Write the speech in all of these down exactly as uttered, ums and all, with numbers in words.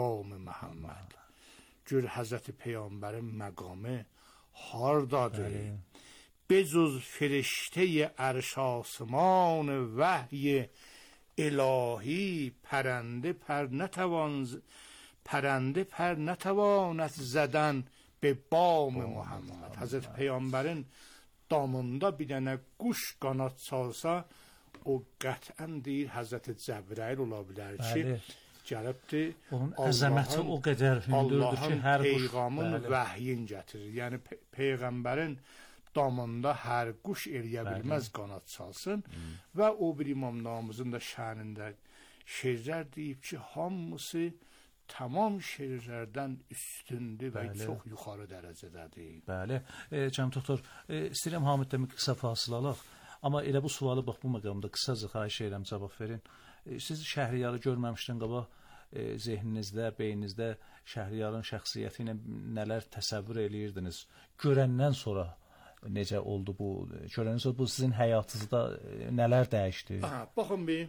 قوم محمد. گör Hazreti Peygamberin məqamı hardadır? بجز فرشته عرش آسمان وحی الهی پرنده پر نتوان پرنده پر نتواند زدن به بام محمد. Hazreti Peygamberin damında bir dənə quş qanad çalsa, o qətlən deyir Hazreti Cəbrail ola bilər ki, gəlibdir. Onun əzəməti o qədər hündürdür ki, hər quş peyğamın vəhyin gətirir. Yəni peyğəmbərin damında hər quş eləyə bilməz qanad çalsın. Hmm. Və o bir İmam Namızın da şənində şeirlər deyib ki, hamısı tamam şeirlərdən üstündür və Bəli. Çox yuxarı dərəcədədir. Bəli. E, Cənab doktor, e, istəyirəm Hamiddən bir qısa fasilə alaq. Amma elə bu sualı bax bu məqamda qısaca xahiş edirəm cavab verin. E, siz Şəhriyarı görməmişdən qabaq e, zehninizdə, beyninizdə Şəhriyarın şəxsiyyəti ilə nələr təsəvvür eləyirdiniz? Görəndən sonra necə oldu bu? Görəndən sonra bu sizin həyatınızda nələr dəyişdi? Aha, baxın bir.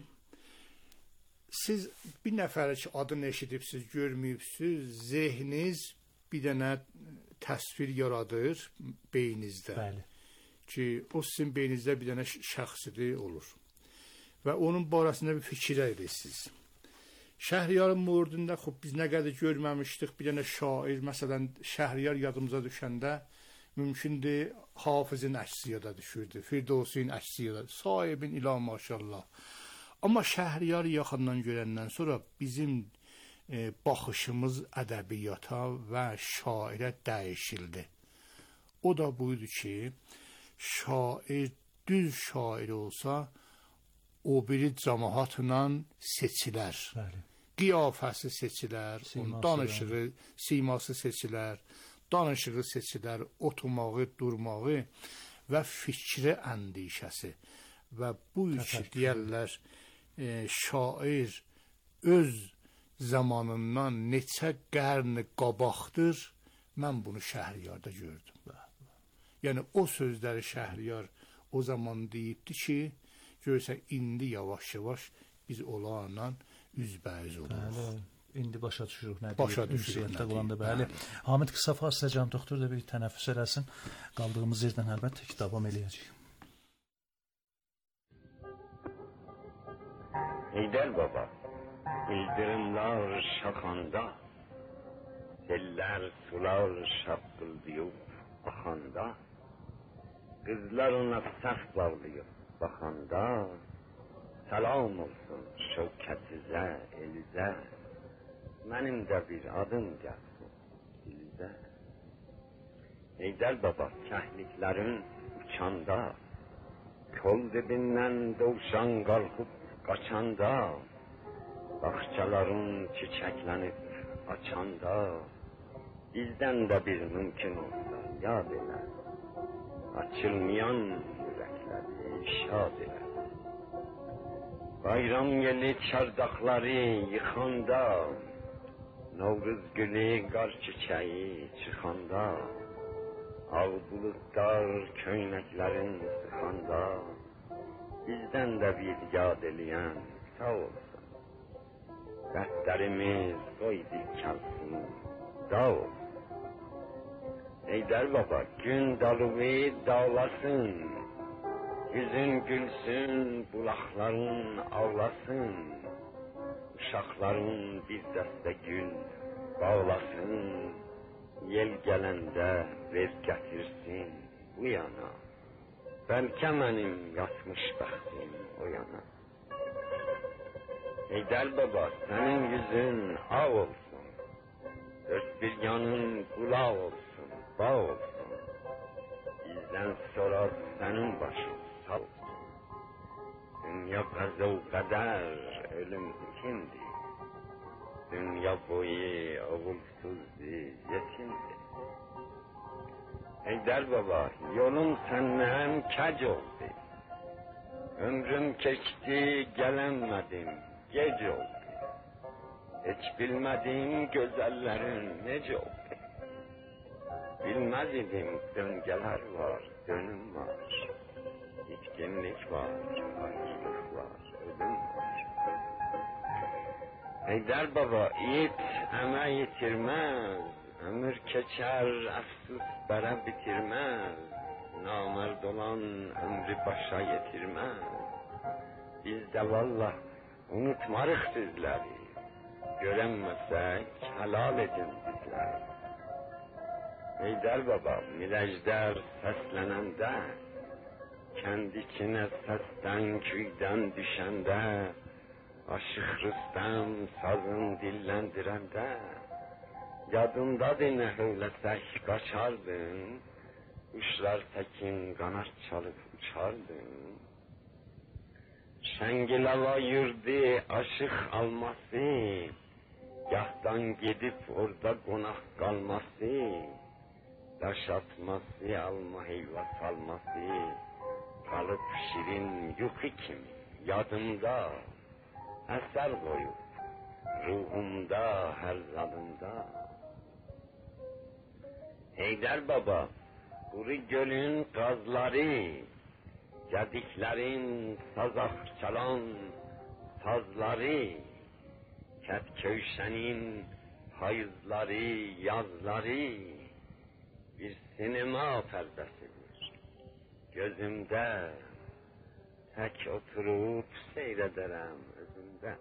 Siz bir nəfəri ki, adını eşidibsiz, görməyibsiz, zehniniz bir dənə təsvir yaradır beyninizdə. Bəli. Ki, o sizin beyninizdə bir dənə şəxsidir olur. Və onun barəsində bir fikir edirsiniz. Şəhriyarın murdunda xub biz nə qədər görməmişdik, bir dənə şair, məsələn, Şəhriyar yadımıza düşəndə mümkündür Hafizin əksi yada düşürdü, Firdevsin əksi yada, sahibin ilah maşallah. Amma Şəhriyarı yaxından görəndən sonra bizim e, baxışımız ədəbiyyata və şairə dəyişildi. O da buydu ki, şair düz şair olsa, o biri cəmaatla seçilər. Bəli. Qiyafəsi seçilər, onun danışığı, siması seçilər, danışığı seçilər, oturmağı, durmağı və fikri əndişəsi. Və bu üçü deyərlər, e, şair öz zamanından neçə qərni qabaqdır, mən bunu Şəhriyarda gördüm. Yəni o sözləri Şəhriyar o zaman deyibdi ki, görsə indi yavaş-yavaş biz onlarla üzbəüz oluruq. Bəli, indi başa düşürük nə deyir. Başa düşürük nə deyir. Bəli. Hamid qısa fasilə Can doktor da bir tənəffüs eləsin. Qaldığımız yerdən əlbəttə ki, davam eləyəcəyik. Heydər baba, ildırımlar şaxanda, sellər sular şaqqıldıyıb baxanda, qızlar ona səf bağlayıb baxanda, salam olsun şövkətizə, elizə, mənim də bir adım gəlsin dilizə. Heydər baba, kəhliklərin uçanda, kol dibindən dovşan qalxıb qaçanda, baxçaların çiçəklənib açanda, bizdən də bir mümkün olsa yad elə, açılmayan ürəkləri şad elə. Bayram yeli çardaqları yıxanda, Novruz günü qar çiçəyi çıxanda, ağ buludlar köynəklərin sıxanda, bizdən də bir yad eləyən sağ olsun. Dərdlərimiz qoydu kəlsin, dağ olsun. Heydər baba, gün dalığı dağlasın, yüzün gülsün, bulaqların ağlasın, uşaqların bir dəstə gül bağlasın, yel gələndə ver gətirsin bu yana. Bəlkə mənim yatmış bəxtim o yana. Heydər baba, sənin yüzün ağ olsun, dörd bir yanın qulaq olsun, bağ olsun. Bizdən sonra sənin başın sağ olsun. Dünya qəzə o qədər, ölüm kimdir? Dünya boyu oğulsuzdur, yetimdir. Heydər baba, yolum səndən kəc oldu. Ömrüm keçdi, gələnmədim, gec oldu. Heç bilmədim gözəllərin necə oldu. Bilməz idim, döngələr var, dönüm var. Bitkinlik var, acılık var, ölüm var. Heydər baba, it əmə yitirməz, ömür keçər, əfsus bərə bitirməz, namərd olan ömrü başa yetirməz. Biz də vallah unutmarıq sizləri, görənməsək halal edin bizləri. Heydər baba, Mirəjdər səslənəndə, kəndi içinə səsdən kuydən düşəndə, aşıq Rüstəm sazın dilləndirəndə, yadındadır nə hövləsək qaçardın, quşlar təkin qanat çalıb uçardın. Şəngilava yurdu aşıq alması, gahdan gedib orada qonaq qalması, daş atması, alma heyva salması, qalıb şirin yuxu kimi yadımda, əsər qoyub ruhumda, hər zadımda. Heydər baba, quru gölün qazları, gədiklərin sazaq çalan sazları, kət-köyşənin payızları, yazları, bir sinema pərdəsidir gözümdə, tək oturub seyr edərəm özümdə.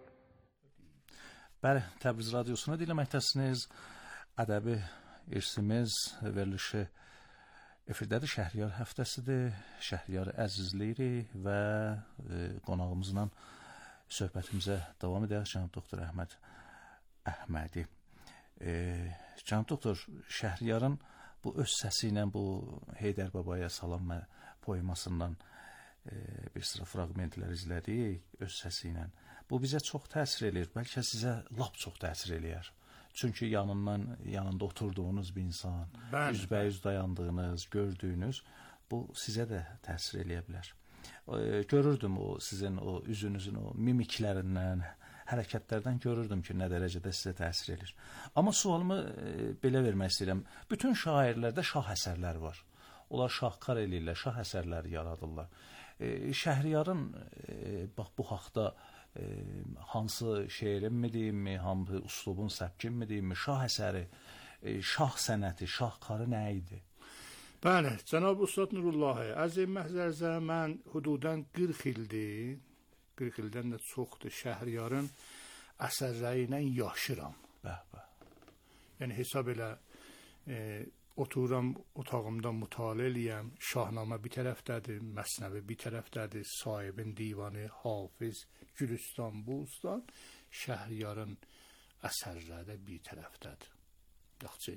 Bəli, Təbriz Radiosunu dinləməkdəsiniz. Ədəbi irsimiz verilişi efirdədir. Şəhriyar həftəsidir. Şəhriyarı əzizləyirik və e, qonağımızla söhbətimizə davam edək. Cənab doktor Əhməd Əhmədi. E, Cənab doktor, Şəhriyarın bu öz səsi ilə, bu Heydər Babaya salam və poemasından e, bir sıra fraqmentlər izlədik öz səsi ilə. Bu bizə çox təsir eləyir, bəlkə sizə lap çox təsir eləyər. Çünki yanından, yanında oturduğunuz bir insan, Bəli. üzbəyüz dayandığınız, gördüyünüz, bu sizə də təsir eləyə bilər. E, görürdüm o sizin o üzünüzün o mimiklərindən, hərəkətlərdən görürdüm ki, nə dərəcədə sizə təsir edir. Amma sualımı e, belə vermək istəyirəm. Bütün şairlərdə şah əsərlər var. Onlar şahkar eləyirlər, şah əsərləri yaradırlar. E, Şəhriyarın e, bax bu haqda e, hansı şeirin mi deyimmi, hansı uslubun səbkin mi deyimmi, şah əsəri, e, şah sənəti, şahkarı nə idi? Bəli, cənab Ustad Nurullahi, əziz məhzərzə, mən hududən qırx ildir, qırx ildən də çoxdur, Şəhriyarın əsərləri ilə yaşıram. Bəh, bəh. Yəni hesab elə e, otururam otağımda mütaliə eləyəm, Şahnamə bir tərəfdədir, Məsnəvi bir tərəfdədir, Sahibin divanı, Hafiz, Gülüstan, Bustan, Şəhriyarın əsərləri də bir tərəfdədir. Yaxşı.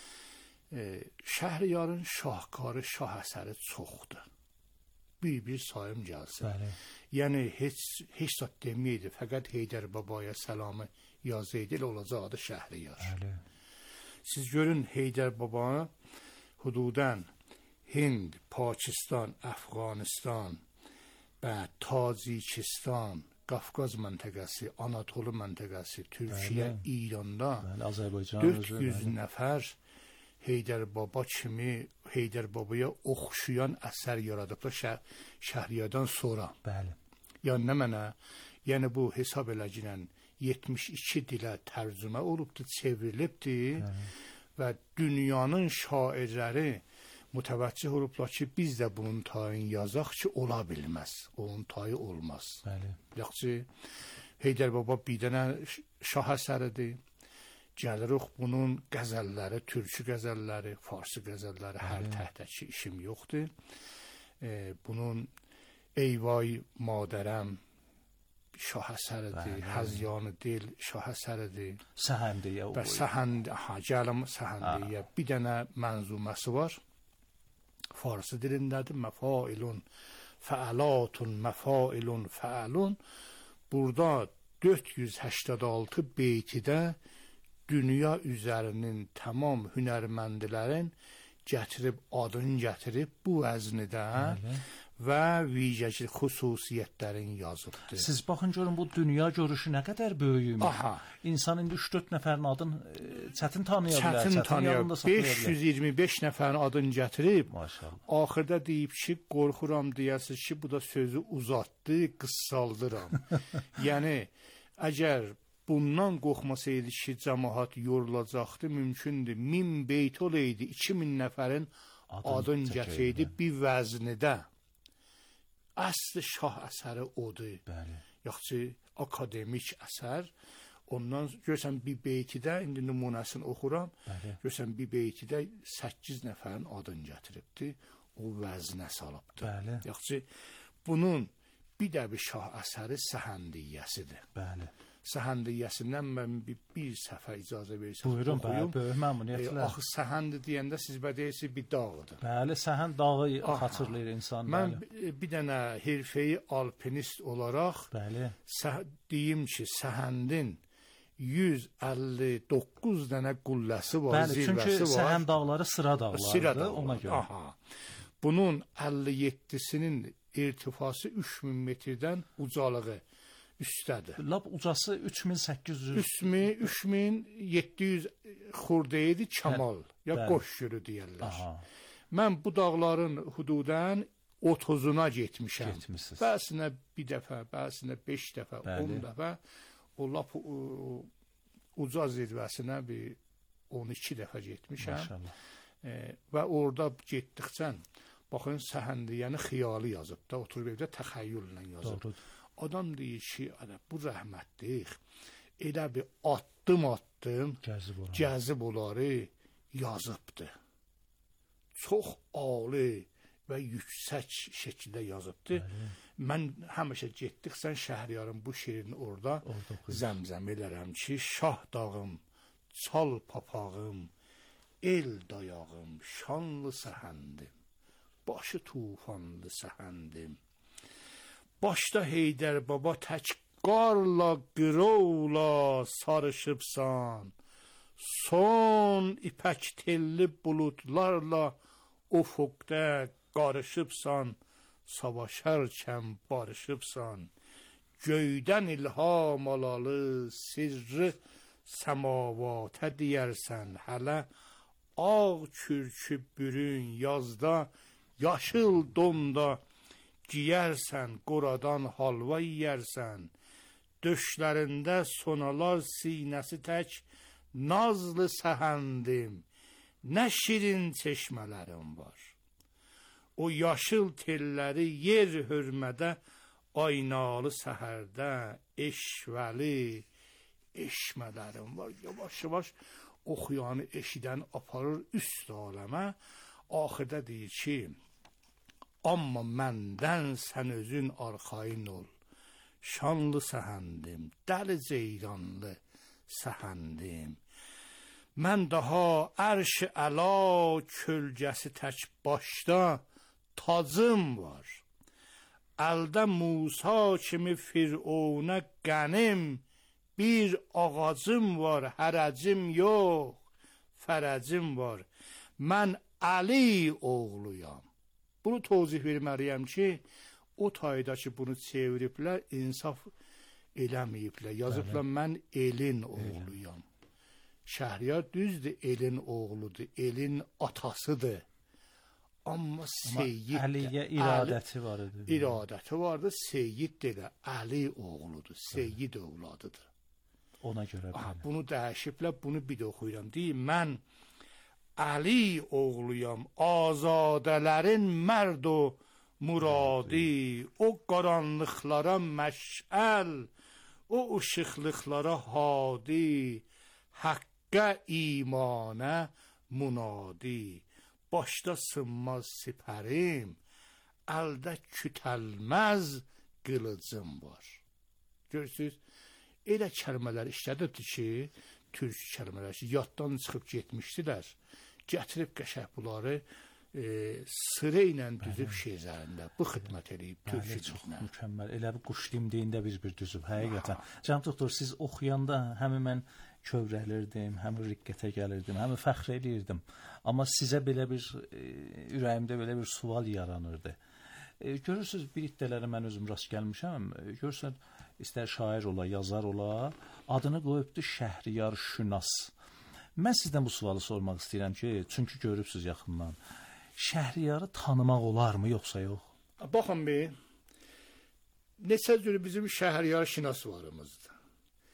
E, Şəhriyarın şahkarı, şah əsəri çoxdur. Bir-bir sayım gəlsin. Bəli. Yəni heç heç zət deməydi, fəqət Heydər Babaya salamı yazaydı, elə olacaq adı Şəhriyar. Bəli. Siz görün Heydər Baba hududan Hind, Pakistan, Əfqanistan, bəd Tacikistan, Qafqaz məntəqəsi, Anatolu məntəqəsi, Türkiyə, Bəli. İranda Bəli, Azərbaycan dörd yüz nəfər Heydər Baba kimi Heydər Babaya oxşayan əsər yaradıblar şəh Şəhriyardan sonra. Bəli. Yəni nə mənə? Yəni bu hesab eləginən yetmiş iki dilə tərcümə olubdur, çevrilibdir. Bəli. Və dünyanın şairləri mütəvəccih olublar ki, biz də bunun tayını yazaq ki, ola bilməz. Onun tayı olmaz. Bəli. Yaxşı, Heydər Baba bir dənə şah əsəridir. Gəlirik bunun qəzəlləri, türkü qəzəlləri, farsı qəzəlləri, hər təhdəki işim yoxdur. E, bunun Eyvay Madərəm şah əsəridir, Həzyanı Dil şah əsəridir. Səhəndiyə. Və Səhənd, ha, gəlim Səhəndiyə. Bir dənə mənzuməsi var. Farsı dilindədir. Məfailun, fəalatun, məfailun, fəalun. Burada dörd yüz səksən altı beytidə dünya üzərinin tamam hünərməndilərin gətirib, adını gətirib bu vəznidə və vicəci xüsusiyyətlərin yazıbdır. Siz baxın görün bu dünya görüşü nə qədər böyüyümüş. Aha. İnsan indi üç dörd nəfərin adını e, çətin tanıya bilər. Çətin tanıya bilər. beş yüz iyirmi beş nəfərin adını gətirib. Maşallah. Axırda deyib ki, qorxuram deyəsiz ki, bu da sözü uzatdı, qıssaldıram. Yəni, əgər bundan qorxmasaydı ki, cəmaət yorulacaqdı, mümkündür. min beyt olaydı, iki min nəfərin adın gətirəydi bir vəznidə. Əsl şah əsəri odur. Bəli. Yoxsa akademik əsər. Ondan görsən bir beytidə, indi nümunəsini oxuram, Bəli. görsən bir beytidə səkkiz nəfərin adını gətiribdi, o vəznə salıbdı. Bəli. Yoxsa bunun bir də bir şah əsəri Səhəndiyyəsidir. Bəli. Səhəndiyyəsindən mən bir, bir səfər icazə verirsəm. Buyurun, bəli, böyük məmnuniyyətlə. E, axı Səhəndi deyəndə siz bədəyirsiniz bir dağıdır. Bəli, Səhənd dağı xatırlayır insan. Mən bəli. bir dənə hirfeyi alpinist olaraq bəli. deyim ki, Səhəndin yüz əlli doqquz dənə qülləsi var, bəli, zirvəsi var. Çünki Səhənd dağları sıra dağlardır, sıra dağlar. ona görə. Aha. Bunun əlli yeddisinin irtifası üç min metrdən ucalığı üstədir. Lap ucası üç min səkkiz yüz. üç min yeddi yüz xurdeydi Kamal, hə, ya Qoşgürü deyirlər. Aha. Mən bu dağların hududən otuzuna getmişəm. Getmişsiniz. Bəzinə bir dəfə, bəzinə beş dəfə, bəli. on dəfə. O lap o, uca zirvəsinə bir on iki dəfə getmişəm. Maşallah. E, və orada getdikcə, baxın Səhəndiyəni xiyalı yazıb da, oturub evdə təxəyyüllə yazıb. Doğrudur. Adam deyir ki, bu rəhmətlik, elə bir addım addım, gəzib oları, gəzib oları yazıbdır. Çox ali və yüksək şəkildə yazıbdır. Bəli. Mən həmişə getdiksən Şəhriyarın bu şeirini orada, orada zəmzəm elərəm ki, şah dağım, çal papağım, el dayağım, şanlı Səhəndim, başı tufanlı Səhəndim. Başda Heydər baba tək qarla, qırovla sarışıbsan, son ipək telli buludlarla ufukda qarışıbsan, savaşarkən barışıbsan, göydən ilham alalı sirri səmavatə deyərsən, hələ ağ kürkü bürün yazda, yaşıl donda giyərsən, qoradan halva yiyərsən, döşlərində sonalar sinəsi tək, nazlı Səhəndim, nə şirin çeşmələrim var. O yaşıl telləri yer hörmədə, aynalı səhərdə, eşvəli eşmələrim var. Yavaş-yavaş oxuyanı eşidən aparır üst aləmə, axırda deyir ki, amma məndən sən özün arxayın ol, şanlı Səhəndim, dəli ceyranlı Səhəndim. Mən daha ərş-i əla kölgəsi tək başda tacım var. Əldə Musa kimi Firavuna qənim bir ağacım var, hərəcim yox, fərəcim var. Mən Əli oğluyam. Bunu tozih verməliyəm ki, o tayda ki, bunu çeviriblər, insaf eləməyiblər. Yazıblar, mən elin oğluyam. Şəhriyar düzdür, elin oğludur, elin atasıdır. Amma Seyyid Əliyə iradəti var idi. İradəti vardı, Seyyid də Əli oğludur, Seyyid övladıdır. Ona görə Aha, bunu dəyişiblər, bunu bir də oxuyuram. Deyir, mən Əli oğluyam, azadələrin mərd o muradi, o qaranlıqlara məşəl, o ışıqlıqlara hadi, həqqə imanə munadi. Başda sınmaz sipərim, əldə kütəlməz qılıcım var. Görürsünüz, elə kəlmələr işlədibdir ki, türk kəlmələr ki, yaddan çıxıb getmişdilər. Gətirib qəşəh bunları e, sıra ilə düzüb şeirlərində bu xidmət edib türk çox mükəmməl. Elə bir quş dimdiyində biz bir düzüb, həqiqətən. Cənab doktor, siz oxuyanda həm mən kövrəlirdim, həm riqqətə gəlirdim, həm fəxr eləyirdim. Amma sizə belə bir e, ürəyimdə belə bir sual yaranırdı. E, görürsüz, bir iddələrə mən özüm rast gəlmişəm. E, görürsən, istər şair ola, yazar ola, adını qoyubdu Şəhriyar Şünas. Mən sizdən bu sualı sormaq istəyirəm ki, çünki görübsüz yaxından. Şəhriyarı tanımaq olarmı, yoxsa yox? Baxın bir, neçə cür bizim Şəhriyar Şünas varımızdır.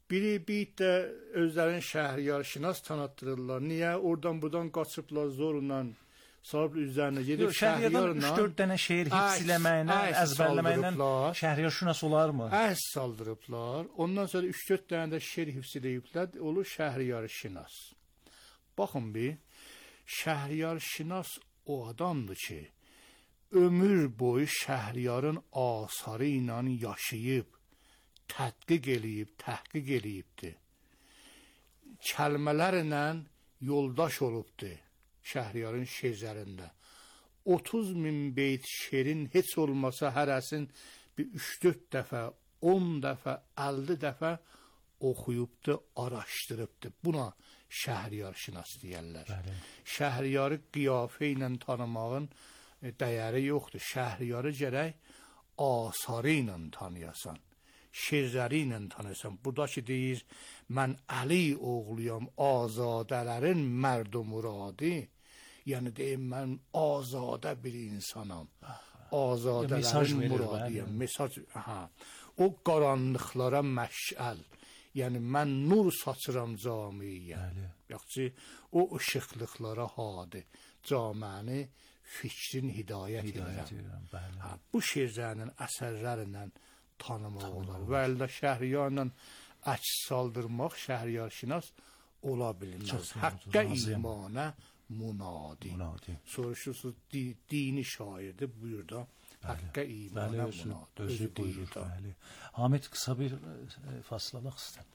Biri bir də özlərini şəhriyarşünas tanıtdırırlar. Niyə? Oradan buradan qaçıblar zorla, sahib üzərinə gedib şəhriyarla üç dörd dənə şeir hifz eləməklə, əzbərləməklə şəhriyarşünas olarmı? Əhs saldırıblar. Ondan sonra üç dörd dənə də şeir hifz eləyiblər, olur şəhriyarşünas. Baxın bir, şəhriyarşünas o adamdır ki, ömür boyu şəhriyarın asarı ilə yaşayıb, tədqiq eləyib, təhqiq eləyibdir. Kəlmələrlə yoldaş olubdur Şəhriyarın şeirlərində. otuz min beyt şeirin heç olmasa hərəsin bir üç dörd dəfə, on dəfə, əlli dəfə oxuyubdur, araşdırıbdır. Buna şəhriyarşünas deyərlər. Bəli. Şəhriyarı qiyafə ilə tanımağın dəyəri yoxdur. Şəhriyarı gərək asarı ilə tanıyasan. Şeirləri ilə tanısan. Burada ki deyir, mən Əli oğluyam, azadələrin mərd muradı. Yəni deyim, mən azadə bir insanam. Azadələrin muradıyam. Mesaj, hə. O qaranlıqlara məşəl. Yəni mən nur saçıram camiyə. Yaxçı, o ışıqlıqlara hadi. Caməni, fikrin hidayət edirəm. Hə, bu şeirlərinin əsərlərindən tanımaq olar. Və əldə şəhriyarla əks saldırmaq şəhriyarşünas ola bilməz. Həqqə imana munadi. Soruşursunuz, di, dini şairdir, buyur da. Həqqə imana munadi. Özü buyurur da. Hamid, qısa bir fasılalaq istəyəm.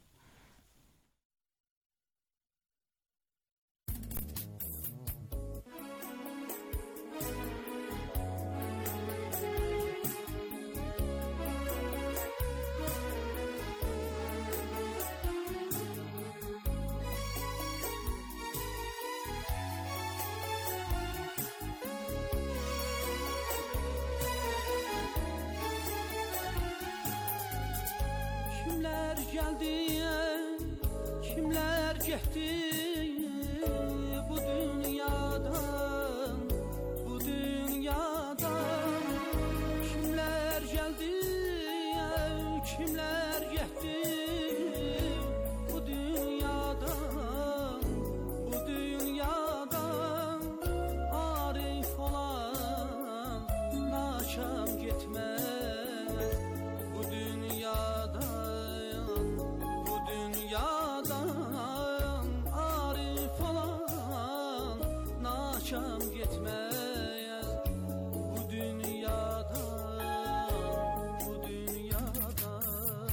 Geldi, kimler getdi bu dünyadan, bu dünyadan. Kimler geldi, kimler getdi bu dünyadan, bu dünyadan. Arif olan naşam gitmez bu dünyadan. Arif olan naşam gitmez bu dünyadan, bu dünyadan.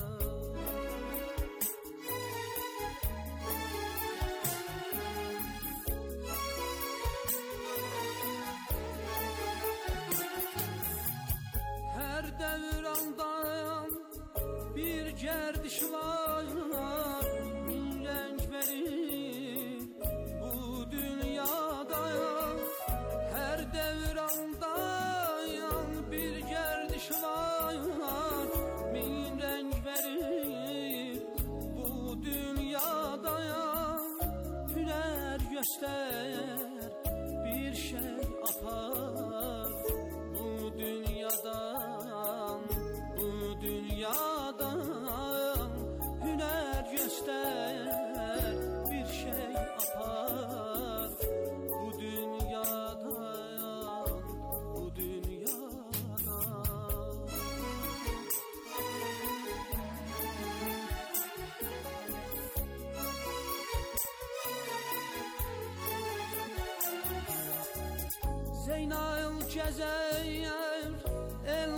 Her devrandan bir gerdiş var, bir şey apar bu dünyadan, bu dünyadan. Hüner göster bir şey apar bu dünyadan, bu dünyadan. Zeynel Cezayir el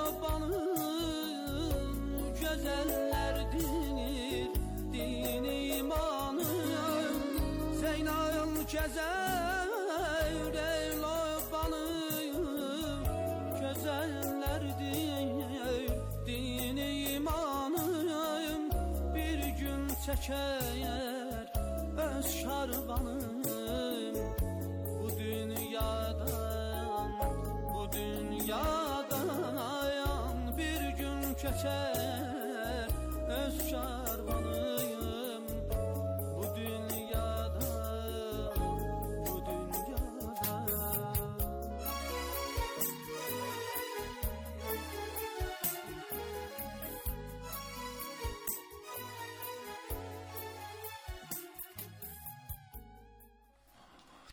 obanın güzeller dinir, din imanı. Zeynel Cezayir el obanın güzeller dinir, din imanı. Bir gün çeker öz şarvanım bu dünyadan, bu dünyadan. Bir gün keçer öz şarvanıyım bu dünyadan, bu dünyadan.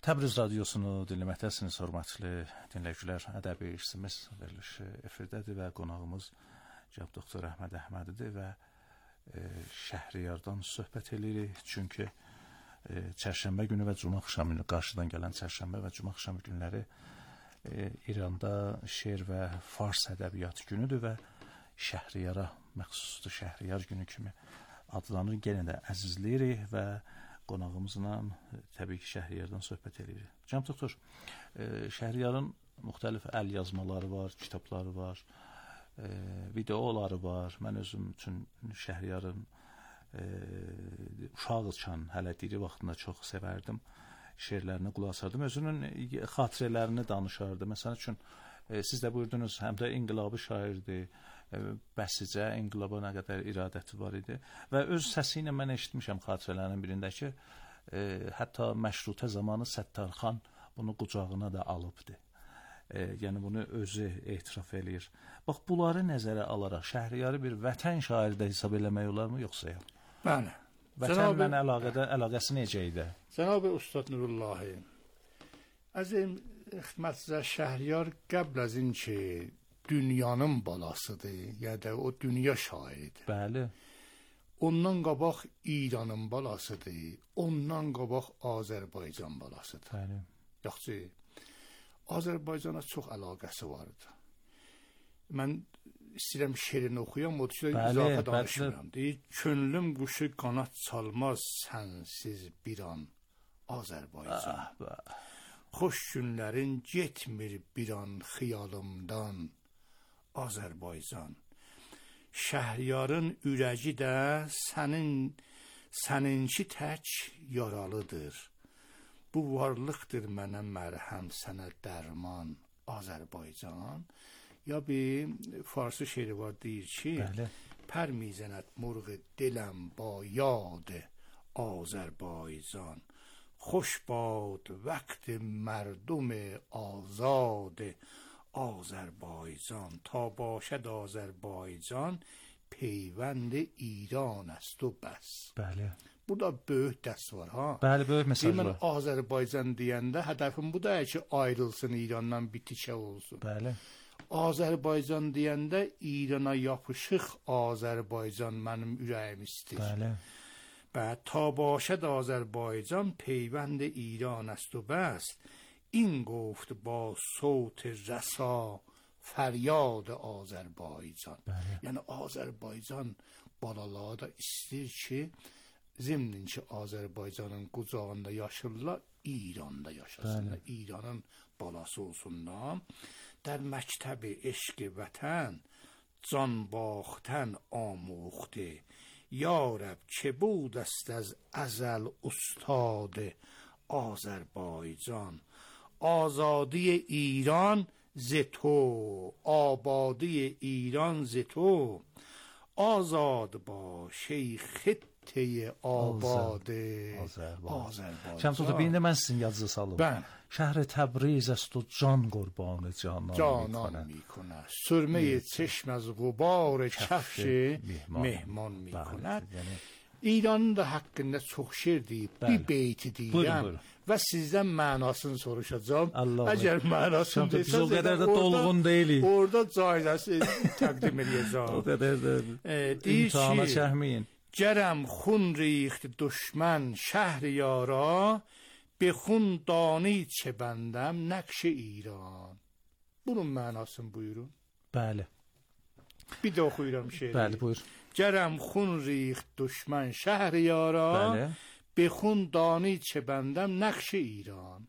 Təbriz radiosunu dinləməkdəsiniz, hörmətli dinləyicilər. Ədəbi irsimiz verilişi efirdədir və qonağımız cənab doktor Əhməd Əhmədidir və e, Şəhriyardan söhbət edirik. Çünki e, çərşənbə günü və cuma axşamı, qarşıdan gələn çərşənbə və cuma axşamı günləri e, İranda şeir və fars ədəbiyyatı günüdür və Şəhriyara məxsusdur. Şəhriyar günü kimi adlanır. Yenə də əzizləyirik və qonağımızla təbii ki, Şəhriyardan söhbət edirik. Cənab doktor, e, Şəhriyarın müxtəlif əl yazmaları var, kitabları var, e, videoları var. Mən özüm üçün Şəhriyarın e, uşaq ikən, hələ diri vaxtında çox sevərdim. Şeirlərini qulaq asardım. Özünün xatirələrini danışardı. Məsəl üçün, e, siz də buyurdunuz, həm də inqilabi şairdir. Bəsicə, inqilaba nə qədər iradəti var idi və öz səsi ilə mən eşitmişəm xatirələrin birində ki, e, hətta məşrutə zamanı Səttarxan bunu qucağına da alıbdı. E, yəni bunu özü etiraf eləyir. Bax, bunları nəzərə alaraq Şəhriyarı bir vətən şairi də hesab eləmək olarmı, yoxsa yox? Bəli. Vətənlə əlaqədə əlaqəsi necə idi? Cənab Ustad Nurullahi, əzim xidmətinizə Şəhriyar qəbl az inki dünyanın balasıdır, ya da o dünya şairidir. Bəli. Ondan qabaq İranın balasıdır, ondan qabaq Azərbaycan balasıdır. Bəli. Yaxşı, Azərbaycana çox əlaqəsi vardı. Mən istəyirəm şeirini oxuyam, o da izafə danışmıram. Deyir, könlüm quşu qanat çalmaz sənsiz bir an Azərbaycan. Ah, bah. Xoş günlərin getmir bir an xiyalımdan Azərbaycan. Şəhriyarın ürəci də sənin, səninki tək yaralıdır. Bu varlıqdır mənə mərhəm, sənə dərman Azərbaycan. Ya bir farsı şeiri var, deyir ki, bəli. Per میزند مرغ دلم با یاد آذربایجان خوش باد وقت مردم آزاد آذربایجان تا باشد آذربایجان پیوند ایران است و بس. بله. Burada böyük dəst var ha. Bəli, böyük mesaj var. Mən Azərbaycan deyəndə hədəfim bu da ki, ayrılsın İrandan, bitikə olsun. Bəli. Azərbaycan deyəndə İrana yapışıq Azərbaycan mənim ürəyim istəyir. Bəli. Və ta باشد آذربایجان پیوند ایران است و بس این گفت با صوت رسا فریاد Azərbaycan. Yəni Azərbaycan balaları da istəyir ki, zimnin ki Azərbaycanın qucağında yaşırlar, İranda yaşasınlar. İranın balası olsunlar. در مکتب عشق وطن جان باختن آموخته یارب چه بود است از ازل استاد آذربایجان آزادی ایران ز تو آبادی ایران ز تو آزاد باش ای خطه آباد آذربایجان. Şəmsud bir indi mən sizin yadınıza salım. Ben شهر تبریز است و جان قربان جانان جانان میکند سرمه چشم از غبار کفش mehman میکند. İranın da haqqında çox şeir deyib, bir beyti deyirəm və sizdən mənasını soruşacağım. Əgər mənasını desəz, biz o qədər də dolğun deyilik. Orada cayləsi təqdim edəcəm. O qədər də imtihana çəkməyin. Gərəm xun ریخت düşmən şəhriyara به خون دانی چه بندم نقش ایران. Bunun mənasını buyurun. Bəli. Bir də oxuyuram şeiri. Bəli, buyur. Gərəm xun ریخت düşmən şəhriyara Bəli. به خون دانی چه بندم نقش ایران.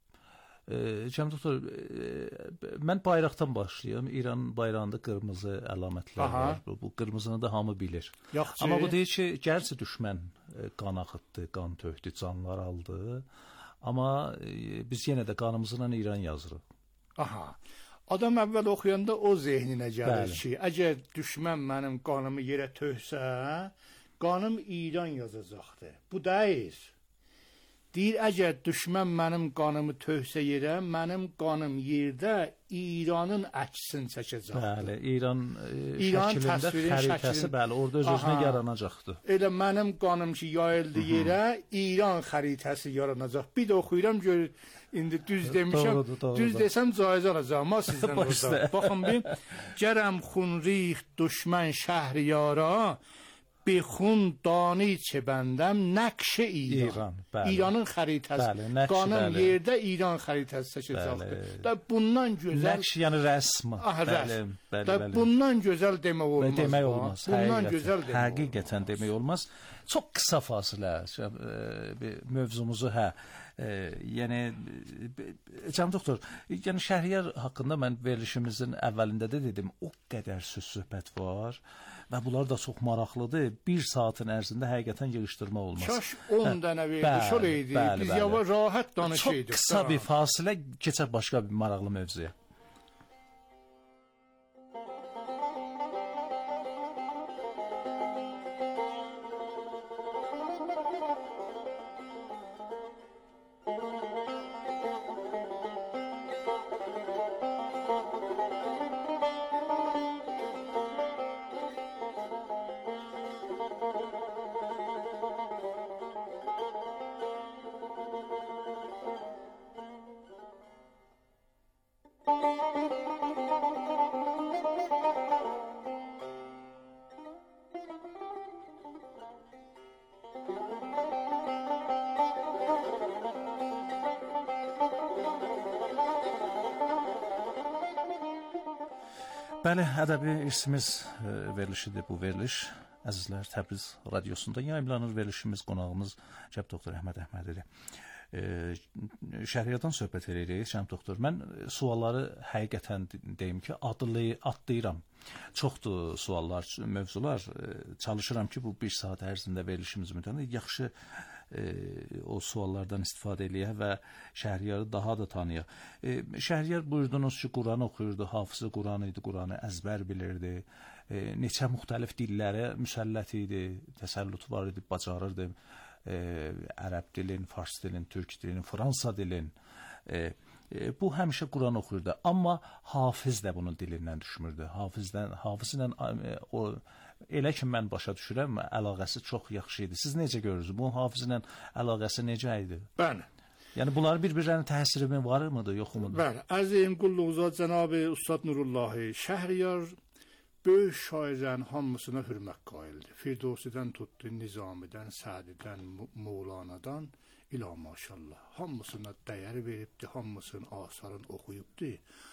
Cəm doktor, e, mən bayraqdan başlayım. İranın bayrağında qırmızı əlamətlər Aha. var. Bu, bu qırmızını da hamı bilir. Yaxşı. Amma bu deyir ki, gəlsə düşmən qan axıtdı, qan tökdü, canlar aldı. Amma e, biz yenə də qanımızla İran yazırıq. Aha. Adam əvvəl oxuyanda o zehninə gəlir Bəli. Ki, əgər düşmən mənim qanımı yerə töksə, qanım İran yazacaqdır. Bu deyir. Deyir, əgər düşmən mənim qanımı tövsə yerə, mənim qanım yerdə İranın əksini çəkəcəkdir. Bəli, İran, e, İran şəklində xəritəsi, bəli, orada öz-özünə yaranacaqdır. Elə mənim qanım ki, yayıldı yerə, İran xəritəsi yaranacaq. Bir də oxuyuram, gör, indi düz demişəm, doğrudur, doğrudur. Düz desəm caizə alacağım, ha sizdən orada. Baxın bir, gərəm xun ریخ düşmən şəhriyara, به خون دانی چه بندم نقش ایران, ایران بله. İranın xəritəsi. Bəli, qanım bəli. Yerdə İran xəritəsi çəkəcəkdir. Da bundan gözəl nəqş yəni rəsm. Ah, bəli, bəli, bəli. Bundan gözəl demək olmaz. Demək olmaz. Bundan həqiqətən, gözəl demək. Həqiqətən olmaz. Demək olmaz. Çox qısa fasilə bir mövzumuzu hə e, yəni Cəm doktor, yəni Şəhriyar haqqında mən verilişimizin əvvəlində də dedim, o qədər söz söhbət var. Və bunlar da çox maraqlıdır. Bir saatin ərzində həqiqətən yığışdırma olmaz. Kaş on dənə vermiş olaydı. Biz yavaş rahat danışaydık. Çox qısa bir fasilə keçək başqa bir maraqlı mövzuya. Bəli, ədəbi irsimiz e, verilişidir bu veriliş. Əzizlər, Təbriz radiosunda yayımlanır verilişimiz, qonağımız Cəb doktor Əhməd Əhmədidir. E, Şəhriyardan söhbət edirik, Cəb doktor. Mən sualları həqiqətən deyim ki, adlı, adlayıram. Çoxdur suallar, mövzular. E, çalışıram ki, bu bir saat ərzində verilişimiz müddətində yaxşı E, o suallardan istifadə eləyə və Şəhriyarı daha da tanıyaq. E, Şəhriyar buyurdunuz ki, Quranı oxuyurdu, hafızı Quran idi, Quranı əzbər bilirdi, e, neçə müxtəlif dillərə müsəllət idi, təsəllütü var idi, bacarırdı, e, ərəb dilin, fars dilin, türk dilin, fransa dilin. E, e, bu həmişə Quran oxuyurdu, amma hafiz də bunun dilindən düşmürdü. Hafizdən, hafiz ilə e, o elə ki mən başa düşürəm, əlaqəsi çox yaxşı idi. Siz necə görürsünüz? Bu hafizlə əlaqəsi necə idi? Bəli. Yəni bunların bir-birlərinin təsiri var mıdır, yox mudur? Bəli. Əzim Qulluğuzad Cənab-ı Ustad Nurullahi Şəhriyar böyük şairlərin hamısına hörmət qaildir. Firdosidən tutdu, Nizamidən, Sədidən, Mevlana'dan ilə maşallah. Hamısına dəyər veribdi, hamısının asarını oxuyubdu.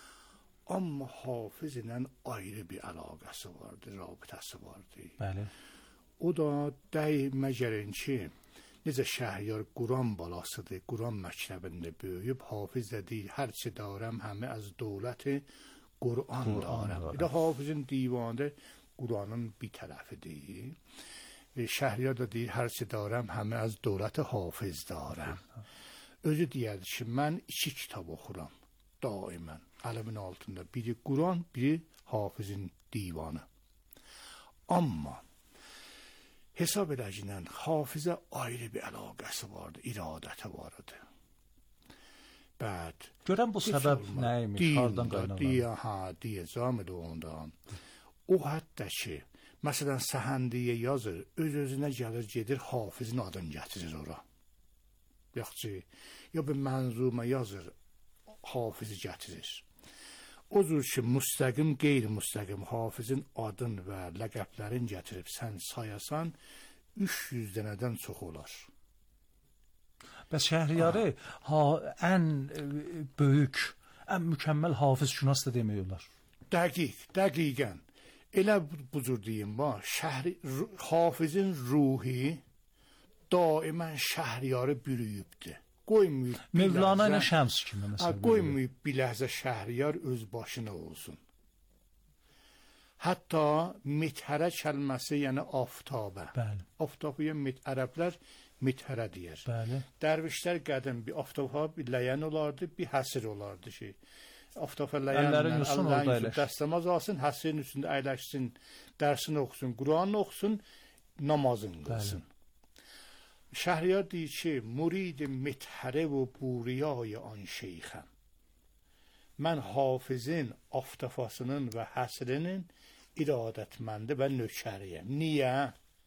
Amma hafiz ilə ayrı bir əlaqəsi vardı, rabitəsi vardı. Bəli. O da dəymə gəlin ki, necə Şəhriyar Quran balasıdır, Quran məktəbində böyüyüb, hafiz də deyir, hər çi darəm həmi az dövləti Quran darəm. Bir də hafizin divanı Quranın bir tərəfidir. Şəhriyar da deyir, hər çi darəm həmi az dövləti hafiz darəm. Özü deyərdi ki, mən iki kitab oxuram, daimən. Əlimin altında biri Quran, biri hafizin divanı. Amma hesab edəcəklə hafizə ayrı bir əlaqəsi vardı, iradəti vardı. Bəd. Görən bu səbəb nə imiş, hardan qaynaqlanır? Deyə, hə, deyəcəm edə ondan. O hətta ki, məsələn, səhəndiyə yazır, öz-özünə gəlir, gedir, hafizin adını gətirir ora. Yaxçı, ya bir mənzumə yazır, hafizi gətirir. O cür ki, müstəqim, qeyri-müstəqim hafizin adın və ləqəblərin gətirib sən sayasan, üç yüz dənədən çox olar. Bəs Şəhriyarı ha, ən böyük, ən mükəmməl hafiz-şünas da demək olar. Dəqiq, dəqiqən. Elə bu cür deyim, şəhri, hafizin ruhi daimən Şəhriyarı bürüyübdür. Qoymayıb Mevlana ilə Şəms kimi məsələn. Qoymayıb bir ləhzə Şəhriyar öz başına olsun. Hətta mithərə kəlməsi, yəni aftabə. Bəli. Aftabıya mit, ərəblər mithərə deyər. Bəli. Dərvişlər qədim bir aftaba bir ləyən olardı, bir həsir olardı ki. Aftaba ləyən, əllərin yusun orada əyləş. Dəstəmaz alsın, həsirin üstündə əyləşsin, dərsini oxusun, Quranını oxusun, namazını qılsın. Şəhriyar deyir ki, murid mithərə və buriyay an şeyxəm. Mən hafizin, aftafasının və həsrinin iradətməndi və nökəriyəm. Niyə?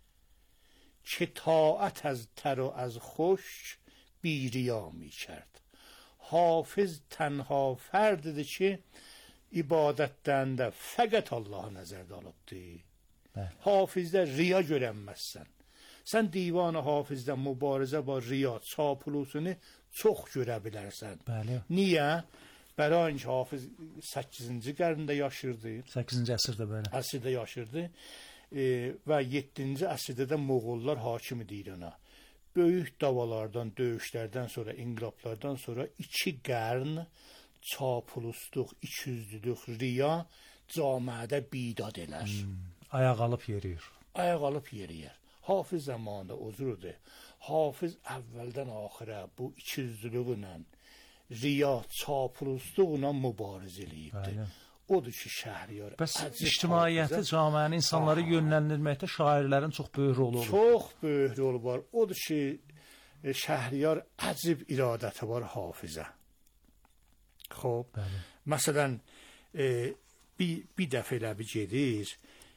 Ki taət az tər و az خوش بیریا می کرد. حافظ تنها فردیdir ki ibadətlərində fəqət Allah'a nəzərdə alıbdır. Hafizdə riya görənməzsən. Sən divan-ı hafizdə mübarizə با riya, çapulosunu çox görə bilərsən. Bəli. Niyə? Bəli, Hafiz səkkizinci qarnında yaşırdı. səkkizinci əsrdə belə. Əsrdə yaşırdı. E, və yeddinci əsrdə də Moğollar hakim idi İrana. Böyük davalardan, döyüşlərdən sonra, inqilablardan sonra iki qarn çapulustluq, ikiyüzlülük, riya camiədə bidad elər. Hmm. Ayaq alıb yeriyir. Ayaq alıb yeriyir. Hafiz zamanında uzurdu. Hafiz əvvəldən axirə bu ikiyüzlülüqlə, riya, çapulustluqla mübarizə eləyibdi. Odur ki, Şəhriyar. Bəs ictimaiyyəti, camiəni, insanları yönləndirməkdə şairlərin çox böyük rolu olur. Çox böyük rolu var. Odur ki, Şəhriyar əcib iradəti var Hafizə. Xob, bəli. Məsələn, e, bir, bir dəfə elə bir gedir,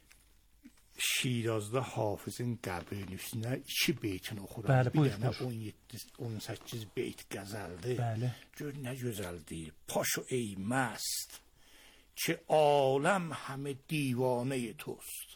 Şirazda Hafizin qəbrinin üstünə iki beytin oxuram. Bəli, buyur, bir dənə on yeddi on səkkiz beyt qəzəldir. Bəli. Gör nə gözəldir. Paşu ey məst ki عالم همه دیوانه توست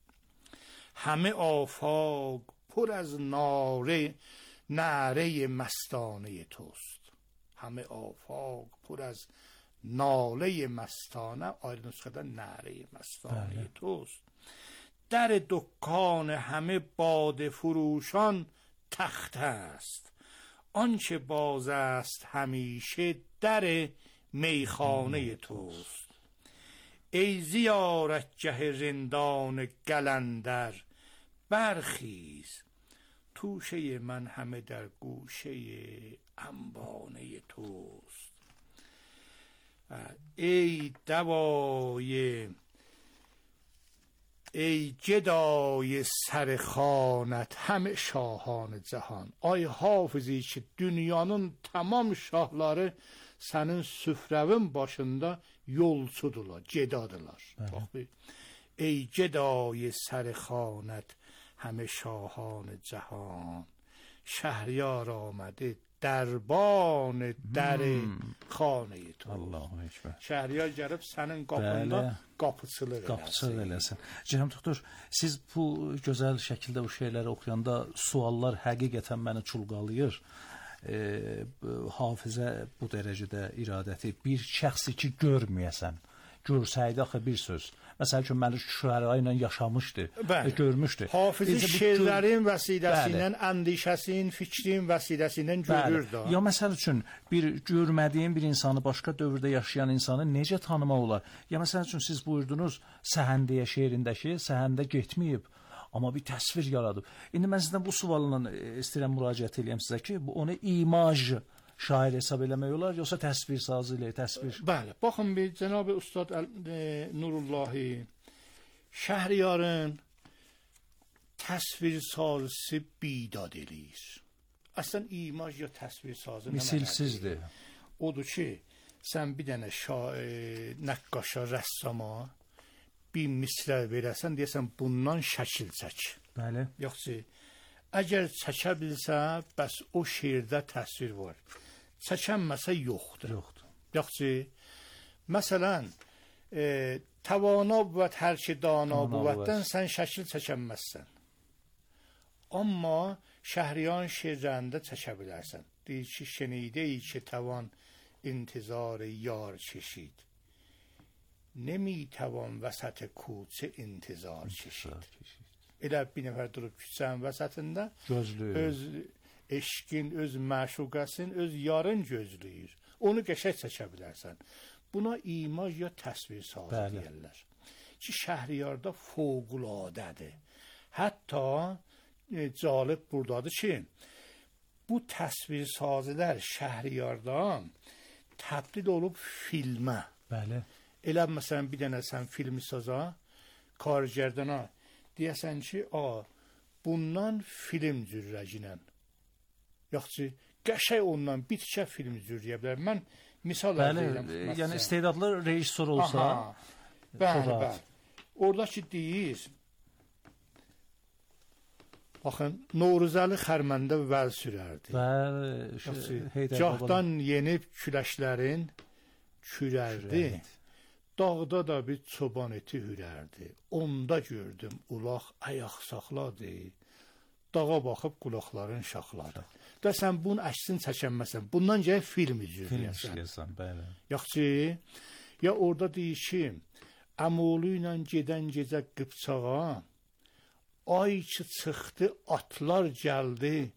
همه آفاق پر از ناره نعره مستانه توست همه آفاق پر از ناله مستانه آیل نسخه نعره مستانه توست در دکان همه باده فروشان تخت است آنچه باز است همیشه در میخانه توست ای زیارتگه رندان گلندر برخیز توشه من همه در گوشه انبانه توست ای دوای ای گدای سرخانت همه şahanı cahan ay Hafizi ki dünyanın tamam şahları sənin süfrəvin başında yolçudurlar, gedadılar. Bax bir ey gedای سرخانت همه şahanı cahan Şəhriyar آمده دربان در خانه تو. Allahu Ekber. Şəhriyar gəlib sənin qapında qapıçılıq eləsin. Qapıçılıq eləsin. Cənab doktor, siz bu gözəl şəkildə bu şeyləri oxuyanda suallar həqiqətən məni çulğalayır. E, Hafizə bu dərəcədə iradəti bir şəxsi ki görməyəsən, görsəydi axı bir söz. Məsəl üçün Məlik Şüəra ilə yaşamışdı, və görmüşdü. Hafizin şeirlərin vəsiləsindən, əndişəsin, fikrin vəsiləsindən görür da. Ya məsəl üçün bir görmədiyin bir insanı, başqa dövrdə yaşayan insanı necə tanımaq olar? Ya məsəl üçün siz buyurdunuz Səhəndiyə şeirindəki, Səhəndə getməyib, amma bir təsvir yaradıb. İndi mən sizdən bu sualla istəyirəm müraciət edeyim sizə ki, bu onu imaj şair hesab eləmək olar, yoxsa təsvir sazı ilə təsvir? Bəli, baxın bir Cənab Ustad Nurullahi Şəhriyarın təsvir sazısı bidad eləyir. Əslən imaj ya təsvir sazı misilsizdir. Odur ki, sən bir dənə şair, nəqqaşa, rəssama bir misrə verəsən, deyəsən bundan şəkil çək. Bəli. Yoxsa əgər çəkə bilsə, bəs o şeirdə təsvir var. Çəkənməsə yoxdur. Yoxdur. Yoxsa məsələn, e, təvana buvət, hər ki dana buvətdən sən şəkil çəkənməzsən. Amma Şəhriyarın şeirlərində çəkə bilərsən. Deyir ki, şenideyi ki təvan intizar yar çeşid. نمیتوان وسط کوچه انتظار کشید. Elə bir nəfər durub küçənin vəsətində gözləyir. Öz eşqin, öz məşuqəsin, öz yarın gözləyir. Onu qəşəng çəkə bilərsən. Buna imaj ya təsvir sazı deyirlər. Ki Şəhriyarda fövqələdədir. Hətta e, cəlib burdadır ki, bu təsvir sazılar Şəhriyarda təbdil olub filmə. Bəli. Elə məsələn bir dənə sən filmi saza, kargərdana deyəsən ki, a, bundan film cürrəginə Yaxşı, qəşəng ondan bir tikə film üzürləyə bilər. Mən misal Bəli, verirəm. yəni istedadlı rejissor olsa, aha, bəli, bəli. Oradakı deyir, baxın, Novruzəli Xərməndə vəl sürərdi. Bəli, Cahdan yenib küləşlərin kürərdi. Dağda da bir çoban eti hürərdi. Onda gördüm ulaq ayaq saxladı. Dağa baxıb qulaqların şaxladı. Da sən bunun əksini çəkənməsən. Bundan gəl film izləyirsən. Bəli. Yaxşı, ya orada deyir ki, əmoğlu ilə gedən gecə qıpçağa, ay ki çıxdı, atlar gəldi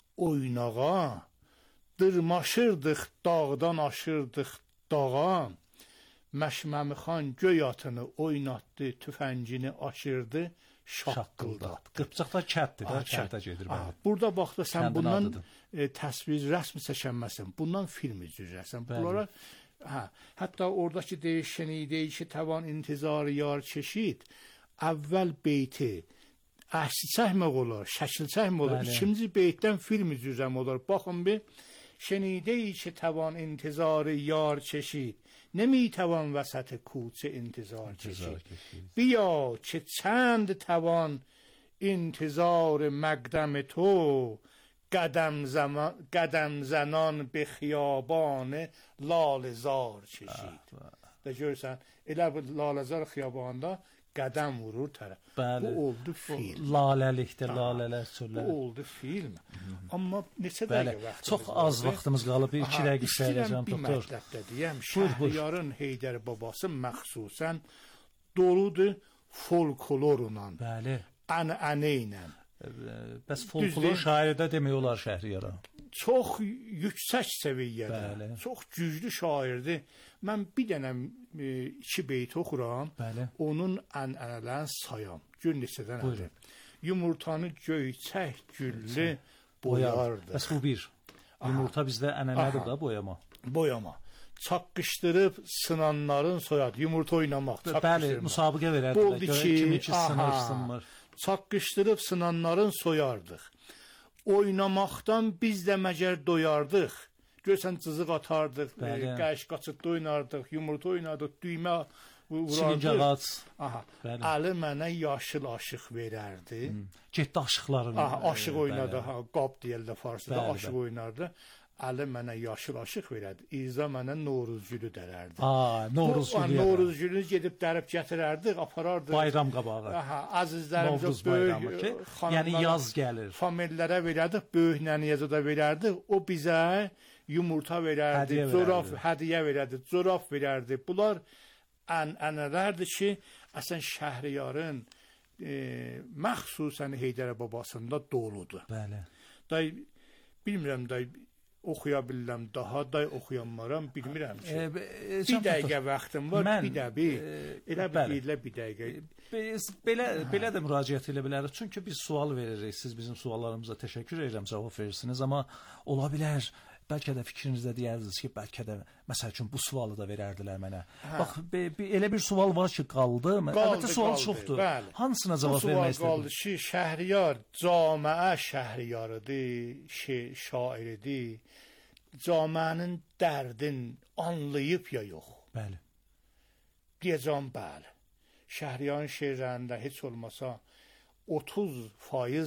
oynağa, dırmaşırdıq, dağdan aşırdıq dağa, Məşməmi xan göy atını oynatdı, tüfəngini aşırdı, şaqqıldat. Qıpçaqda kətdir, də kətdə gedir. Burada bax da sən bundan e, təsvir, rəsmi çəkənməsən, bundan film üzürəsən. Bunlara, hə, hətta oradakı deyişini, deyişi təvan intizarı yar çeşid, əvvəl beyti, əksi çəkmək olar, şəkil çəkmək olar, ikinci beytdən film üzürəm olar. Baxın bir, şenideyi ki təvan intizarı yar çeşid, نمیتوان وسط کوچه انتظار کشید بیا که چند توان انتظار مقدم تو قدم, زمان قدم زنان به خیابان لالزار کشید da görürsən, elə bu Lalazar xiyabanda qədəm vurur tərəf. Bəli. Bu oldu film. Laləlikdir, lalələr söylər. Bu oldu film. Amma neçə dəqiqə vaxtımız çox az vaxtımız qalıb. iki dəqiqə istəyəcəm doktor. Bir mətləbdə deyəm, Şəhriyarın Heydər babası məxsusən doludur folklorla. Bəli. Ənənə ilə. Bəs folklor şairi də demək olar Şəhriyara. Çox yüksək səviyyədə, Bəli. çox güclü şairdir. Mən bir dənə e, iki beyt oxuram, Bəli. onun ənənələrini sayam. Gün neçədən ədir. Yumurtanı göyçək güllü boyardı. Bəs bu bir. Yumurta bizdə ənənədir da boyama. Boyama. Çaqqışdırıb sınanların soyadı. Yumurta oynamaq, çaqqışdırmaq. Bəli, müsabiqə verərdilər. Kim iki sınır, sınmır. Çaqqışdırıb sınanların soyardıq. Oynamaqdan biz də məgər doyardıq. Görsən cızıq atardıq, qəş qaçıqda oynardıq, yumurta oynardıq, düymə vurardıq. Silinci ağac. Aha. Əli mənə yaşıl aşıq verərdi. Hmm. Getdi aşıqların. Aha, aşıq oynadı, ha, qab deyirlər farsda, aşıq oynardı. Əli mənə yaşıl aşıq verərdi. İza mənə Novruz gülü dərərdi. Aa, Novruz gülü. Novruz gülünü gedib dərib gətirərdik, aparardıq. Bayram qabağı. Aha, əzizlərimizə böyük xanımlara, yəni yaz gəlir. Famillərə verərdik, böyük nəniyəzə də verərdik. O bizə yumurta verərdi, zoraf, hədiyyə verərdi, zoraf verərdi. Bunlar ənənələrdir ki, əsən Şəhriyarın e, məxsusən Heydər babasında doludur. Bəli. Day, bilmirəm, day, oxuya bilirəm, daha day oxuyanmaram, bilmirəm ki. E, e, bir dəqiqə vaxtım var, mən, bir də bir, e, elə bir, elə bir dəqiqə. Biz belə, belə də müraciət elə bilərik. Çünki biz sual veririk, siz bizim suallarımıza təşəkkür edirəm, cavab verirsiniz. Amma ola bilər, bəlkə də fikrinizdə deyərdiniz ki, bəlkə də, məsəl üçün, bu sualı da verərdilər mənə. Hə. Bax, be, be, elə bir sual var ki, qaldı. qaldı Əlbəttə, sual qaldı, çoxdur. Bəli. Hansına cavab vermək istədim? Qaldı ki, Şəhriyar camiə şəhriyarıdır, şe, şairidir. Camiənin dərdin anlayıb ya yox. Bəli. Deyəcəm, bəli. Şəhriyarın şeirlərində heç olmasa otuz faiz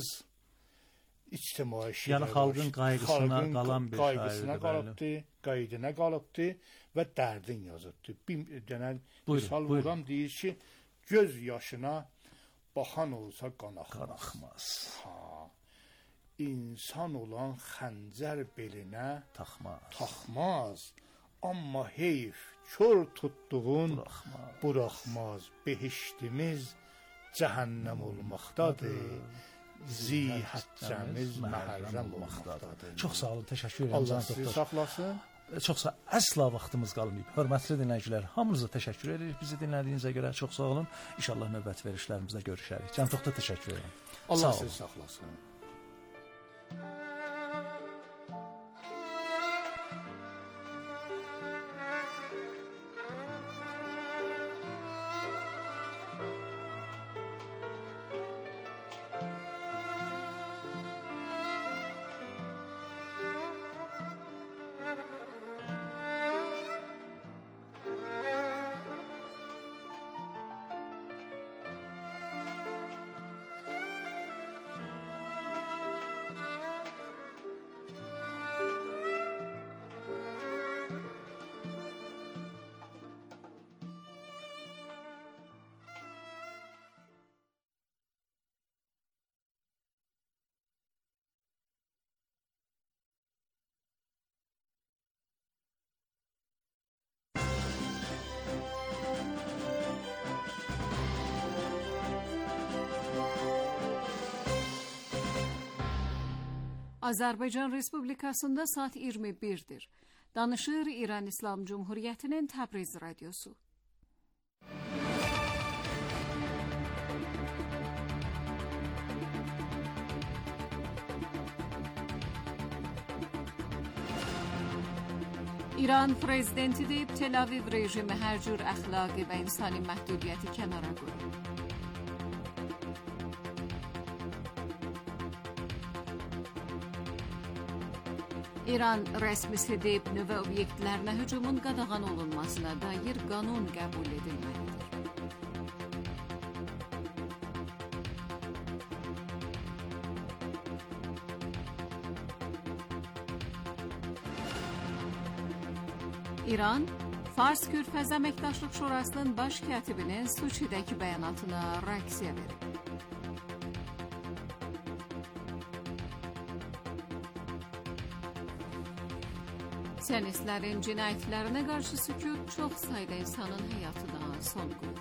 ictimai şeirlər. Yəni xalqın qayğısına xalqın qalan bir qayğısına qalıbdı, qaydına qalıbdı və dərdin yazıbdı. Bir dənə misal vuram deyir ki, göz yaşına baxan olsa qan axmaz. Ha. İnsan olan xəncər belinə taxmaz. taxmaz. Amma heyf, kör tutduğun buraxmaz. buraxmaz. Behiştimiz cəhənnəm olmaqdadır. Zihəccəmiz məhərrəm olmaqdadır. Çox sağ olun, təşəkkür edirəm. Allah sizi saxlasın. Çox sağ, əsla vaxtımız qalmayıb. Hörmətli dinləyicilər, hamınıza təşəkkür edirik. Bizi dinlədiyinizə görə çox sağ olun. İnşallah növbəti verilişlərimizdə görüşərik. Can Toxta təşəkkür edirəm. Allah sizi saxlasın. Azərbaycan Respublikasında saat iyirmi birdir. Danışır İran İslam Cumhuriyeti'nin Təbriz Radyosu. İran prezidenti deyib Tel Aviv rejimi hər cür əxlaqi və insani məhdudiyyəti kənara qoyub. İran rəsmisi deyib nüvə obyektlərinə hücumun qadağan olunmasına dair qanun qəbul edilməlidir. İran, Fars Körfəz Əməkdaşlıq Şurasının baş katibinin Soçidəki bəyanatına reaksiya verib. Siyonistlərin cinayətlərinə qarşı sükut çox sayda insanın həyatına son qoyur.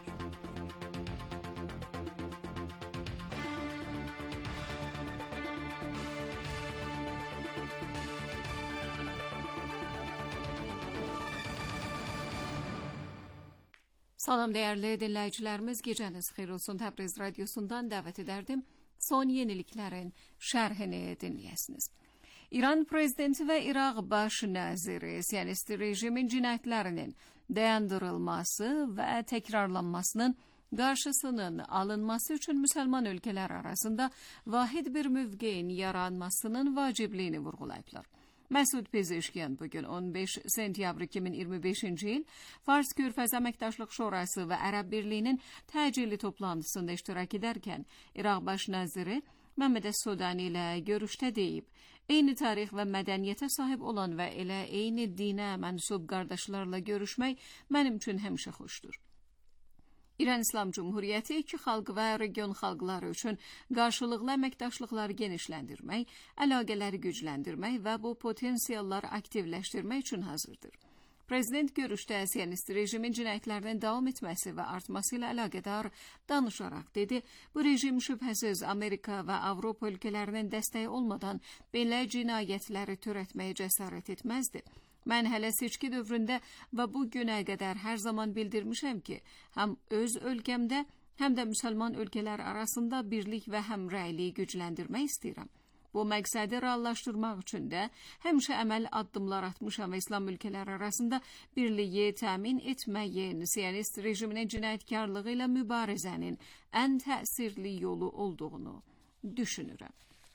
Salam değerli dinləyicilərimiz, gecəniz xeyir olsun. Təbriz Radyosu'ndan dəvət edərdim son yeniliklərin şərhini dinləyəsiniz. İran prezidenti və İraq baş naziri Siyonist rejimin cinayətlərinin dayandırılması və təkrarlanmasının qarşısının alınması üçün müsəlman ölkələr arasında vahid bir mövqeyin yaranmasının vacibliyini vurğulayıblar. Məsud Pezeşkiyan bugün on beş sentyabr iki min iyirmi beşinci il Fars Körfəz Əməkdaşlıq Şurası və Ərəb Birliyinin təcili toplantısında iştirak edərkən İraq baş naziri Məhməd Sudani ilə görüşdə deyib, eyni tarix və mədəniyyətə sahib olan və elə eyni dinə mənsub qardaşlarla görüşmək mənim üçün həmişə xoşdur. İran İslam Cumhuriyeti iki xalq və region xalqları üçün qarşılıqlı əməkdaşlıqları genişləndirmək, əlaqələri gücləndirmək və bu potensialları aktivləşdirmək üçün hazırdır. Prezident görüşdə Siyonist rejimin cinayətlərinin davam etməsi və artması ilə əlaqədar danışaraq dedi, bu rejim şübhəsiz Amerika və Avropa ölkələrinin dəstəyi olmadan belə cinayətləri törətməyə cəsarət etməzdi. Mən hələ seçki dövründə və bu günə qədər hər zaman bildirmişəm ki, həm öz ölkəmdə, həm də müsəlman ölkələr arasında birlik və həmrəyliyi gücləndirmək istəyirəm. Bu məqsədi reallaşdırmaq üçün də həmişə əməl addımlar atmışam və İslam ölkələri arasında birliyi təmin etməyin Siyonist rejiminin cinayətkarlığı ilə mübarizənin ən təsirli yolu olduğunu düşünürəm.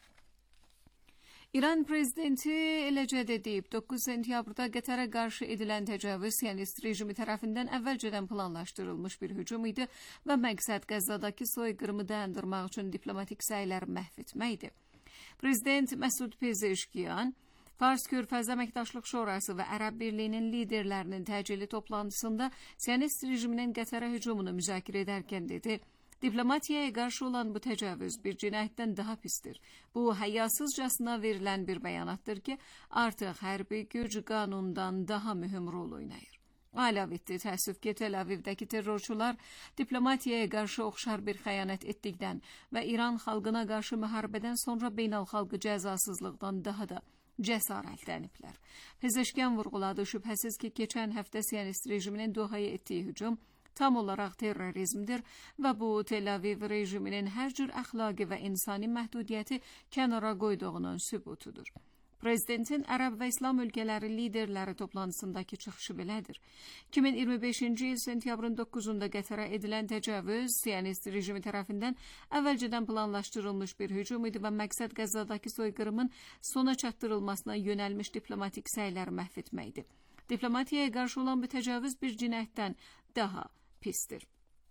İran prezidenti eləcə də deyib, doqquz sentyabrda Qətərə qarşı edilən təcavüz Siyonist rejimi tərəfindən əvvəlcədən planlaşdırılmış bir hücum idi və məqsəd Qəzzadakı soyqırımı dayandırmaq üçün diplomatik səylər məhv etməkdir. Prezident Məsud Pezeşkiyan, Fars Körfəz Əməkdaşlıq Şurası və Ərəb Birliyinin liderlərinin təcili toplantısında Siyonist rejiminin Qətərə hücumunu müzakirə edərkən dedi, diplomatiyaya qarşı olan bu təcavüz bir cinayətdən daha pisdir. Bu, həyasızcasına verilən bir bəyanatdır ki, artıq hərbi güc qanundan daha mühüm rol oynayır. Əlavə etdi, təəssüf ki, Tel Avivdəki terrorçular diplomatiyaya qarşı oxşar bir xəyanət etdikdən və İran xalqına qarşı müharibədən sonra beynəlxalqı cəzasızlıqdan daha da cəsarətləniblər. Pezeşkiyan vurğuladı, şübhəsiz ki, keçən həftə Siyonist rejiminin Dohaya etdiyi hücum tam olaraq terrorizmdir və bu Tel Aviv rejiminin hər cür əxlaqi və insani məhdudiyyəti kənara qoyduğunun sübutudur. Prezidentin Ərəb və İslam ölkələri liderləri toplantısındakı çıxışı belədir. iki min iyirmi beşinci il sentyabrın doqquzunda Qətərə edilən təcavüz Siyonist rejimi tərəfindən əvvəlcədən planlaşdırılmış bir hücum idi və məqsəd Qəzzadakı soyqırımın sona çatdırılmasına yönəlmiş diplomatik səyləri məhv etməkdir. Diplomatiyaya qarşı olan bu təcavüz bir cinayətdən daha pistir.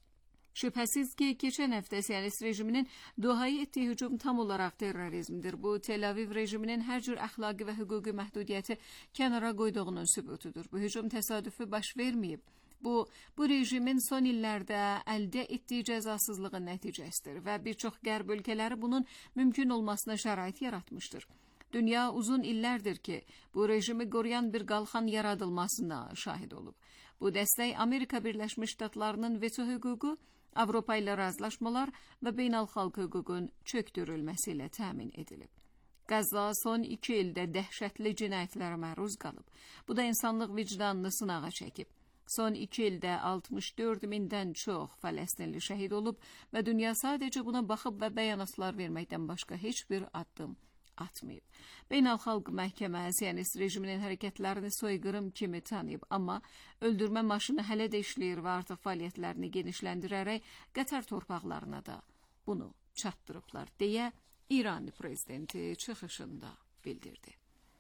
Şübhəsiz ki, keçən həftə Siyonist rejiminin Dohaya etdiyi hücum tam olaraq terrorizmdir. Bu, Tel Aviv rejiminin hər cür əxlaqi və hüquqi məhdudiyyəti kənara qoyduğunun sübutudur. Bu hücum təsadüfi baş verməyib. Bu, bu rejimin son illərdə əldə etdiyi cəzasızlığın nəticəsidir və bir çox qərb ölkələri bunun mümkün olmasına şərait yaratmışdır. Dünya uzun illərdir ki, bu rejimi qoruyan bir qalxan yaradılmasına şahid olub. Bu dəstək Amerika Birləşmiş Ştatlarının veto hüququ, Avropa ilə razılaşmalar və beynəlxalq hüququn çökdürülməsi ilə təmin edilib. Qəzza son iki ildə dəhşətli cinayətlərə məruz qalıb. Bu da insanlıq vicdanını sınağa çəkib. Son iki ildə altmış dörd mindən çox Fələstinli şəhid olub və dünya sadəcə buna baxıb və bəyanatlar verməkdən başqa heç bir addım atmayıb. Beynəlxalq məhkəmə Siyonist rejiminin hərəkətlərini soyqırım kimi tanıyıb, amma öldürmə maşını hələ də işləyir və artıq fəaliyyətlərini genişləndirərək Qətər torpaqlarına da bunu çatdırıblar, deyə İran prezidenti çıxışında bildirdi.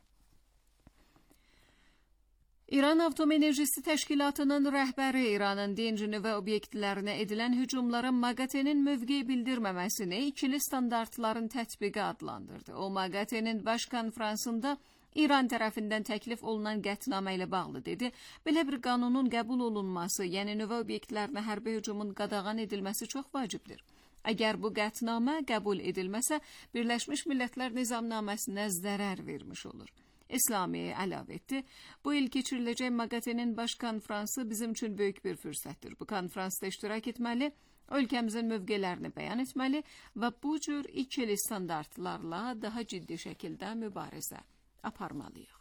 İran Atom Enerjisi Təşkilatının rəhbəri İranın dinc nüvə obyektlərinə edilən hücumlara MAGATE'nin mövqe bildirməməsini ikili standartların tətbiqi adlandırdı. O, MAGATE'nin baş konferansında İran tərəfindən təklif olunan qətnamə ilə bağlı dedi. Belə bir qanunun qəbul olunması, yəni nüvə obyektlərinə hərbi hücumun qadağan edilməsi çox vacibdir. Əgər bu qətnamə qəbul edilməsə, Birləşmiş Millətlər Nizamnaməsinə zərər vermiş olur. İslami əlavə etdi. Bu il keçiriləcək MAGATE'nin baş konfransı bizim üçün böyük bir fürsətdir. Bu konferansda iştirak etməli, ölkəmizin mövqelərini bəyan etməli və bu cür ikili standartlarla daha ciddi şəkildə mübarizə aparmalıyıq.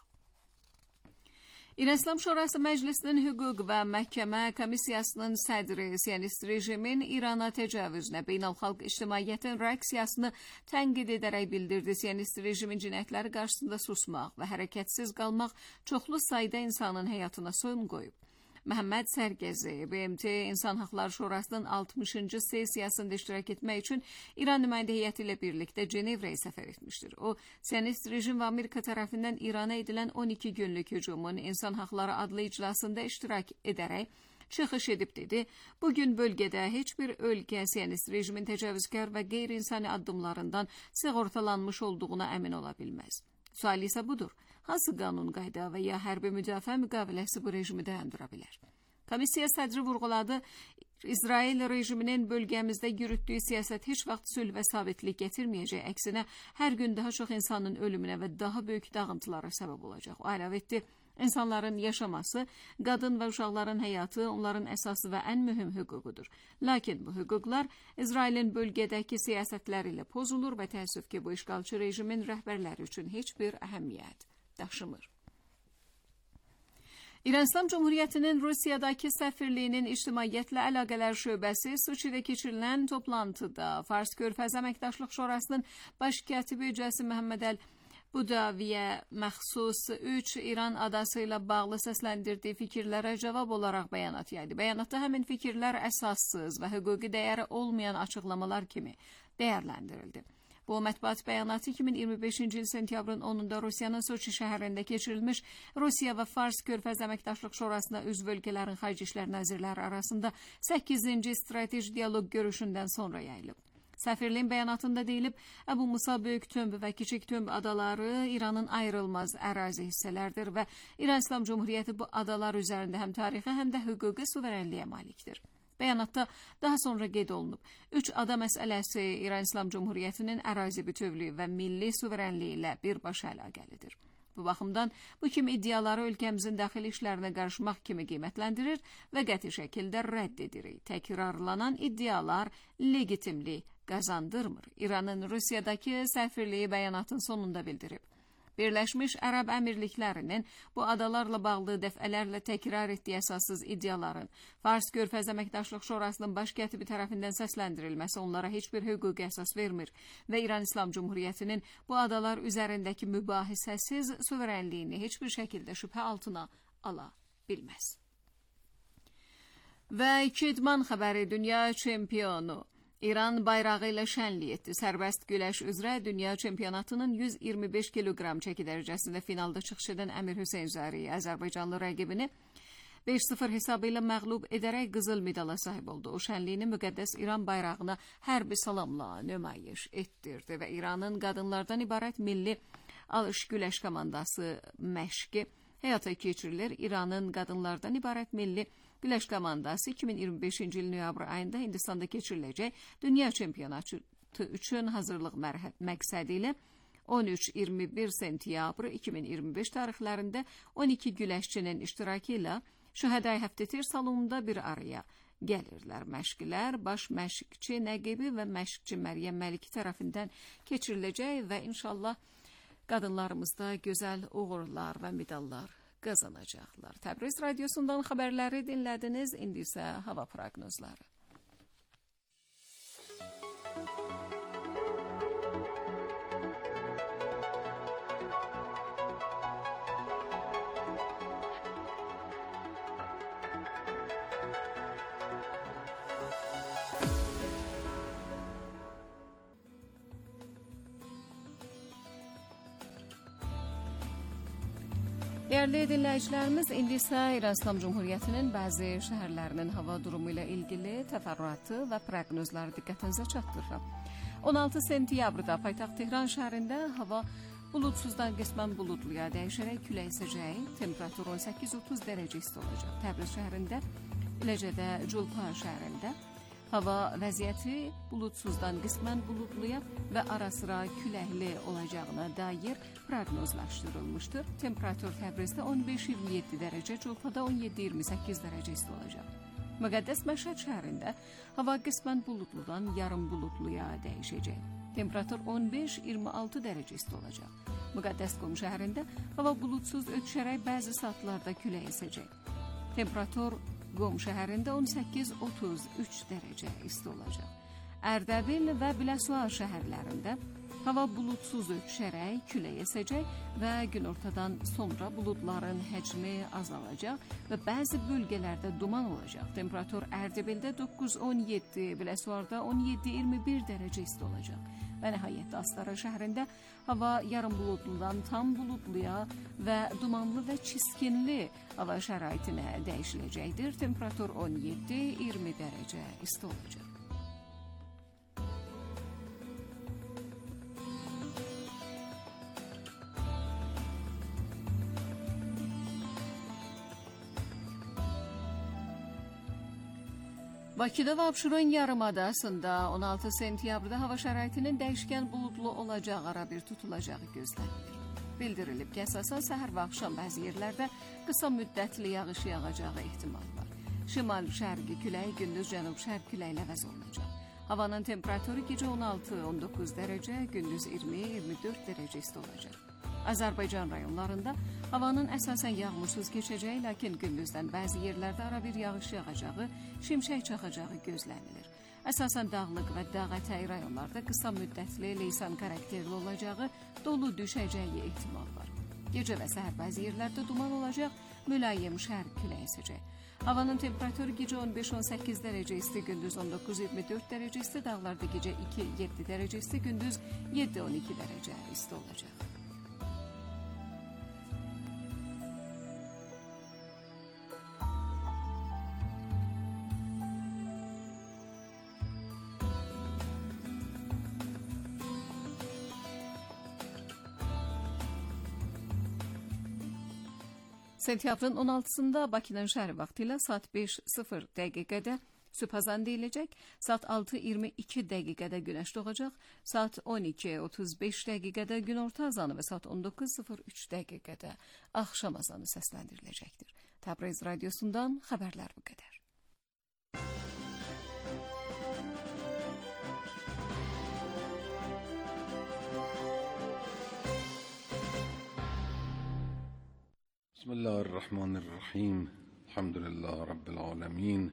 İran İslam Şurası Məclisinin Hüquq və Məhkəmə Komissiyasının sədri Siyonist rejimin İrana təcavüzünə beynəlxalq ictimaiyyətin reaksiyasını tənqid edərək bildirdi. Siyonist rejimin cinayətləri qarşısında susmaq və hərəkətsiz qalmaq çoxlu sayda insanın həyatına son qoyub. Məhəmməd Sərgəzi, B M T İnsan Haqları Şurasının altmışıncı sessiyasında iştirak etmək üçün İran nümayəndə heyəti ilə birlikdə Cenevrəyə səfər etmişdir. O, Siyonist rejim və Amerika tərəfindən İrana edilən on iki günlük hücumun İnsan Haqları adlı iclasında iştirak edərək çıxış edib dedi. Bugün bölgədə heç bir ölkə Siyonist rejimin təcavüzkar və qeyri-insani addımlarından sığortalanmış olduğuna əmin ola bilməz. Sual isə budur. Hansı qanun qayda və ya hərbi müdafiə müqaviləsi bu rejimi dayandıra bilər? Komissiya sədri vurğuladı, İsrail rejiminin bölgəmizdə yürütdüyü siyasət heç vaxt sülh və sabitlik gətirməyəcək, əksinə hər gün daha çox insanın ölümünə və daha böyük dağıntılara səbəb olacaq. O əlavə etdi, insanların yaşaması, qadın və uşaqların həyatı onların əsası və ən mühüm hüququdur. Lakin bu hüquqlar İsrailin bölgədəki siyasətləri ilə pozulur və təəssüf ki, bu işğalçı rejimin rəhbərləri üçün heç bir əhəmiyyət daşımır. İran İslam Cumhuriyyətinin Rusiyadakı səfirliyinin ictimaiyyətlə əlaqələr şöbəsi Soçidə keçirilən toplantıda Fars Körfəzi Əməkdaşlıq Şurasının baş katibi Cəsim Məhəmməd Əl-Budaviyə məxsus üç İran adası ilə bağlı səsləndirdiyi fikirlərə cavab olaraq bəyanat yaydı. Bəyanatda həmin fikirlər əsassız və hüquqi dəyəri olmayan açıqlamalar kimi dəyərləndirildi. Bu mətbuat bəyanatı iki min iyirmi beşinci il sentyabrın onunda Rusiyanın Soçi şəhərində keçirilmiş Rusiya və Fars Körfəzi Əməkdaşlıq Şurasına üzv ölkələrin xarici işlər nazirləri arasında səkkizinci strateji dialoq görüşündən sonra yayılıb. Səfirliyin bəyanatında deyilib, Əbu Musa Böyük Tömb və Kiçik Tömb adaları İranın ayrılmaz ərazi hissələrdir və İran İslam Cumhuriyyəti bu adalar üzərində həm tarixi, həm də hüquqi suverenliyə malikdir. Bəyanatda daha sonra qeyd olunub, üç ada məsələsi İran İslam Cumhuriyyətinin ərazi bütövlüyü və milli suverenliyi ilə birbaşa əlaqəlidir. Bu baxımdan bu kimi iddiaları ölkəmizin daxili işlərinə qarışmaq kimi qiymətləndirir və qəti şəkildə rədd edirik. Təkrarlanan iddialar legitimlik qazandırmır. İranın Rusiyadakı səfirliyi bəyanatın sonunda bildirib. Birləşmiş Ərəb Əmirliklərinin bu adalarla bağlı dəfələrlə təkrar etdiyi əsassız iddiaların Fars Körfəzi Əməkdaşlıq Şurasının baş katibi tərəfindən səsləndirilməsi onlara heç bir hüquqi əsas vermir və İran İslam Cumhuriyyətinin bu adalar üzərindəki mübahisəsiz suverenliyini heç bir şəkildə şübhə altına ala bilməz. Və iki idman xəbəri dünya çempionu İran bayrağı ilə şənlik etdi. Sərbəst güləş üzrə dünya çempionatının yüz iyirmi beş kiloqram çəki dərəcəsində finalda çıxış edən Əmir Hüseyn Zari Azərbaycanlı rəqibini beş sıfır hesabı ilə məğlub edərək qızıl medala sahib oldu. O şənliyini müqəddəs İran bayrağına hərbi salamla nümayiş etdirdi və İranın qadınlardan ibarət milli alış güləş komandası məşqi həyata keçirilir. İranın qadınlardan ibarət milli güləş komandası iki min iyirmi beşinci il noyabr ayında Hindistanda keçiriləcək dünya çempionatı üçün hazırlıq məqsədi ilə on üç iyirmi bir sentyabr iki min iyirmi beş tarixlərində on iki güləşçinin iştirakı ilə Şəhədəy Həftətir salonunda bir araya gəlirlər. Məşqlər baş məşqçi Nəqibi və məşqçi Məryəm Məliki tərəfindən keçiriləcək və inşallah Qadınlarımız da gözəl uğurlar və medallar qazanacaqlar. Təbriz radiosundan xəbərləri dinlədiniz. İndi isə hava proqnozları. Dəyərli dinləyicilərimiz, indi isə İran İslam Cumhuriyyətinin bəzi şəhərlərinin hava durumu ilə ilgili təfərrüatı və proqnozları diqqətinizə çatdırıram. on altı sentyabrda paytaxt Tehran şəhərində hava buludsuzdan qismən buludluya dəyişərək külək əsəcəyi, temperatur on səkkiz otuz dərəcə isti olacaq. Təbriz şəhərində, eləcə də Culpa şəhərində hava vəziyyəti buludsuzdan qismən buludluya və ara-sıra küləkli olacağına dair proqnozlaşdırılmışdır. Temperatur Təbrizdə on beş iyirmi yeddi dərəcə, Culpada on yeddi iyirmi səkkiz dərəcə isti olacaq. Müqəddəs Məşhəd şəhərində hava qismən buludludan yarım buludluya dəyişəcək. Temperatur on beş iyirmi altı dərəcə isti olacaq. Müqəddəs Qum şəhərində hava buludsuz ötüşərək bəzi saatlarda külək əsəcək. Temperatur Qum şəhərində on səkkiz otuz üç dərəcə isti olacaq. Ərdəbil və Biləsuvar şəhərlərində hava buludsuz ötüşərək külək əsəcək və günortadan sonra buludların həcmi azalacaq və bəzi bölgələrdə duman olacaq. Temperatur Ərdəbildə doqquz on yeddi, Biləsuvarda on yeddi iyirmi bir dərəcə isti olacaq. Və nəhayət Astara şəhərində hava yarım buludludan tam buludluya və dumanlı və çiskinli hava şəraitinə dəyişiləcəkdir. Temperatur on yeddi iyirmi dərəcə isti olacaq. Bakıda və Abşeron yarımadasında on altı sentyabrda hava şəraitinin dəyişkən buludlu olacağı, ara bir tutulacağı gözlənilir. Bildirilib ki, əsasən səhər və axşam bəzi yerlərdə qısa müddətli yağış yağacağı ehtimal var. Şimal-şərqi külək gündüz cənub-şərq küləklə əvəz olunacaq. Havanın temperaturu gecə on altı on doqquz dərəcə, gündüz iyirmi iyirmi dörd dərəcə isti olacaq. Azərbaycan rayonlarında havanın əsasən yağmursuz keçəcəyi, lakin gündüzdən bəzi yerlərdə ara bir yağış yağacağı, şimşək çaxacağı gözlənilir. Əsasən dağlıq və dağətəyi rayonlarda qısa müddətli leysan xarakterli olacağı, dolu düşəcəyi ehtimal var. Gecə və səhər bəzi yerlərdə duman olacaq, mülayim şərq külək əsəcək. Havanın temperaturu gecə on beş on səkkiz dərəcə isti, gündüz on doqquz iyirmi dörd dərəcə isti, dağlarda gecə iki yeddi dərəcə isti, gündüz yeddi on iki dərəcə isti olacaq. Sentyabrın on altısında Bakının şəhəri vaxtı ilə saat beş sıfır dəqiqədə sübhazan deyiləcək, saat altı iyirmi iki dəqiqədə günəş doğacaq, saat on iki otuz beş dəqiqədə günorta azanı və saat on doqquz sıfır üç dəqiqədə axşam azanı səsləndiriləcəkdir. Təbriz radiosundan xəbərlər bu qədər. بسم الله الرحمن الرحيم الحمد لله رب العالمين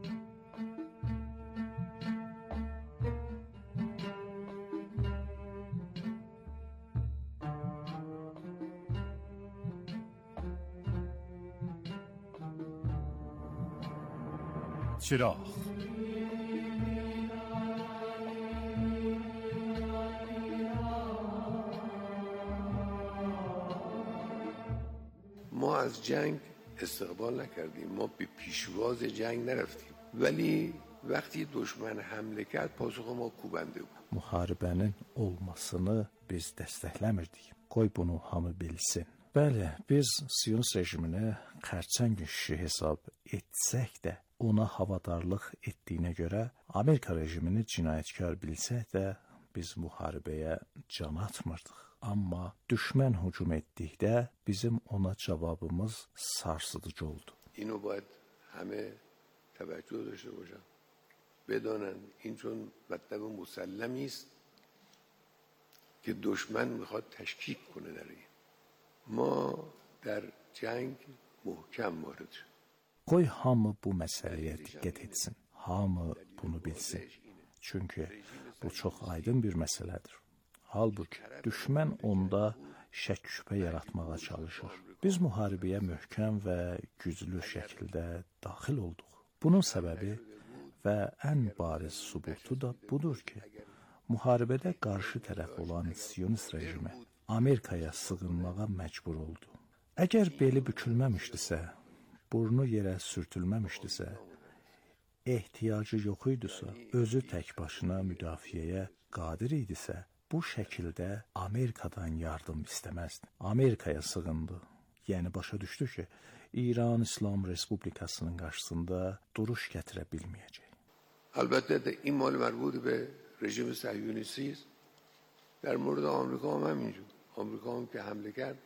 چراغ ما از جنگ استقبال نکردیم، ما به پیشواز جنگ نرفتیم، ولی وقتی دشمن حمله کرد پاسخ ما کوبنده بود. Müharibənin olmasını biz dəstəkləmirdik. Qoy bunu hamı bilsin. Bəli, biz Siyonist rejimini xərçəng kişi hesab etsək də, ona havadarlıq etdiyinə görə Amerika rejimini cinayətkar bilsək də biz müharibəyə can atmırdıq. Amma düşmən hücum etdikdə bizim ona cavabımız sarsıdıcı oldu. اینو باید همه توجه داشته باشن. بدانن این چون مطلب مسلمی است که دشمن میخواد تشکیک کنه در این. ما در جنگ محکم vارد شد. Qoy hamı bu məsələyə diqqət etsin. Hamı bunu bilsin. Çünki bu çox aydın bir məsələdir. Halbuki düşmən onda şək şübhə yaratmağa çalışır. Biz müharibəyə möhkəm və güclü şəkildə daxil olduq. Bunun səbəbi və ən bariz sübutu da budur ki, müharibədə qarşı tərəf olan Siyonist rejimi Amerikaya sığınmağa məcbur oldu. Əgər beli bükülməmişdisə, burnu yerə sürtülməmişdisə, ehtiyacı yox idisə, özü tək başına müdafiəyə qadir idisə, bu şəkildə Amerikadan yardım istəməzdi. Amerikaya sığındı. Yəni başa düşdü ki, İran İslam Respublikasının qarşısında duruş gətirə bilməyəcək. البته این مال مربوط به رژیم صهیونیستی است. در مورد آمریکا هم همینجور. آمریکا هم که حمله کرد،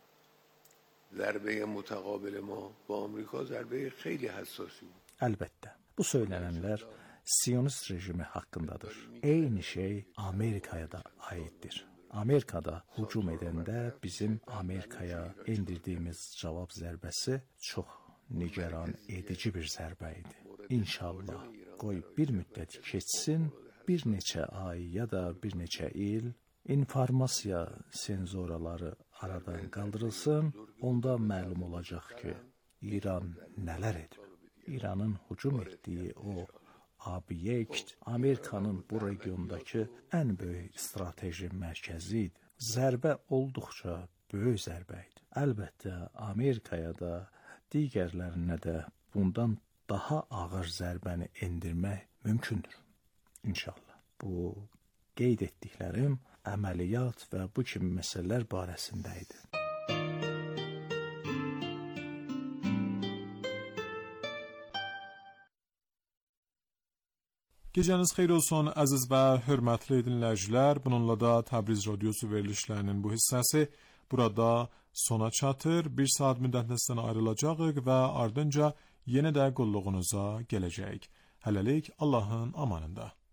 ضربه متقابل ما با آمریکا ضربه خیلی حساسی بود. Əlbəttə, bu söylənənlər Siyonist rejimi haqqındadır. Eyni şey Amerikaya da aiddir. Amerikada hücum edəndə bizim Amerikaya endirdiyimiz cavab zərbəsi çox nigaran edici bir zərbə idi. İnşallah qoy bir müddət keçsin, bir neçə ay ya da bir neçə il informasiya senzoraları aradan qaldırılsın, onda məlum olacaq ki, İran nələr edib. İranın hücum etdiyi o obyekt Amerikanın bu regiondakı ən böyük strateji mərkəzi idi. Zərbə olduqca böyük zərbə idi. Əlbəttə, Amerikaya da, digərlərinə də bundan daha ağır zərbəni endirmək mümkündür. İnşallah. Bu qeyd etdiklərim əməliyyat və bu kimi məsələlər barəsində idi. Gecəniz xeyir olsun əziz və hörmətli dinləyicilər. Bununla da Təbriz Radiosu verilişlərinin bu hissəsi burada sona çatır. Bir saat müddətində sizdən ayrılacağıq və ardınca yenə də qulluğunuza gələcəyik. Hələlik Allahın amanında.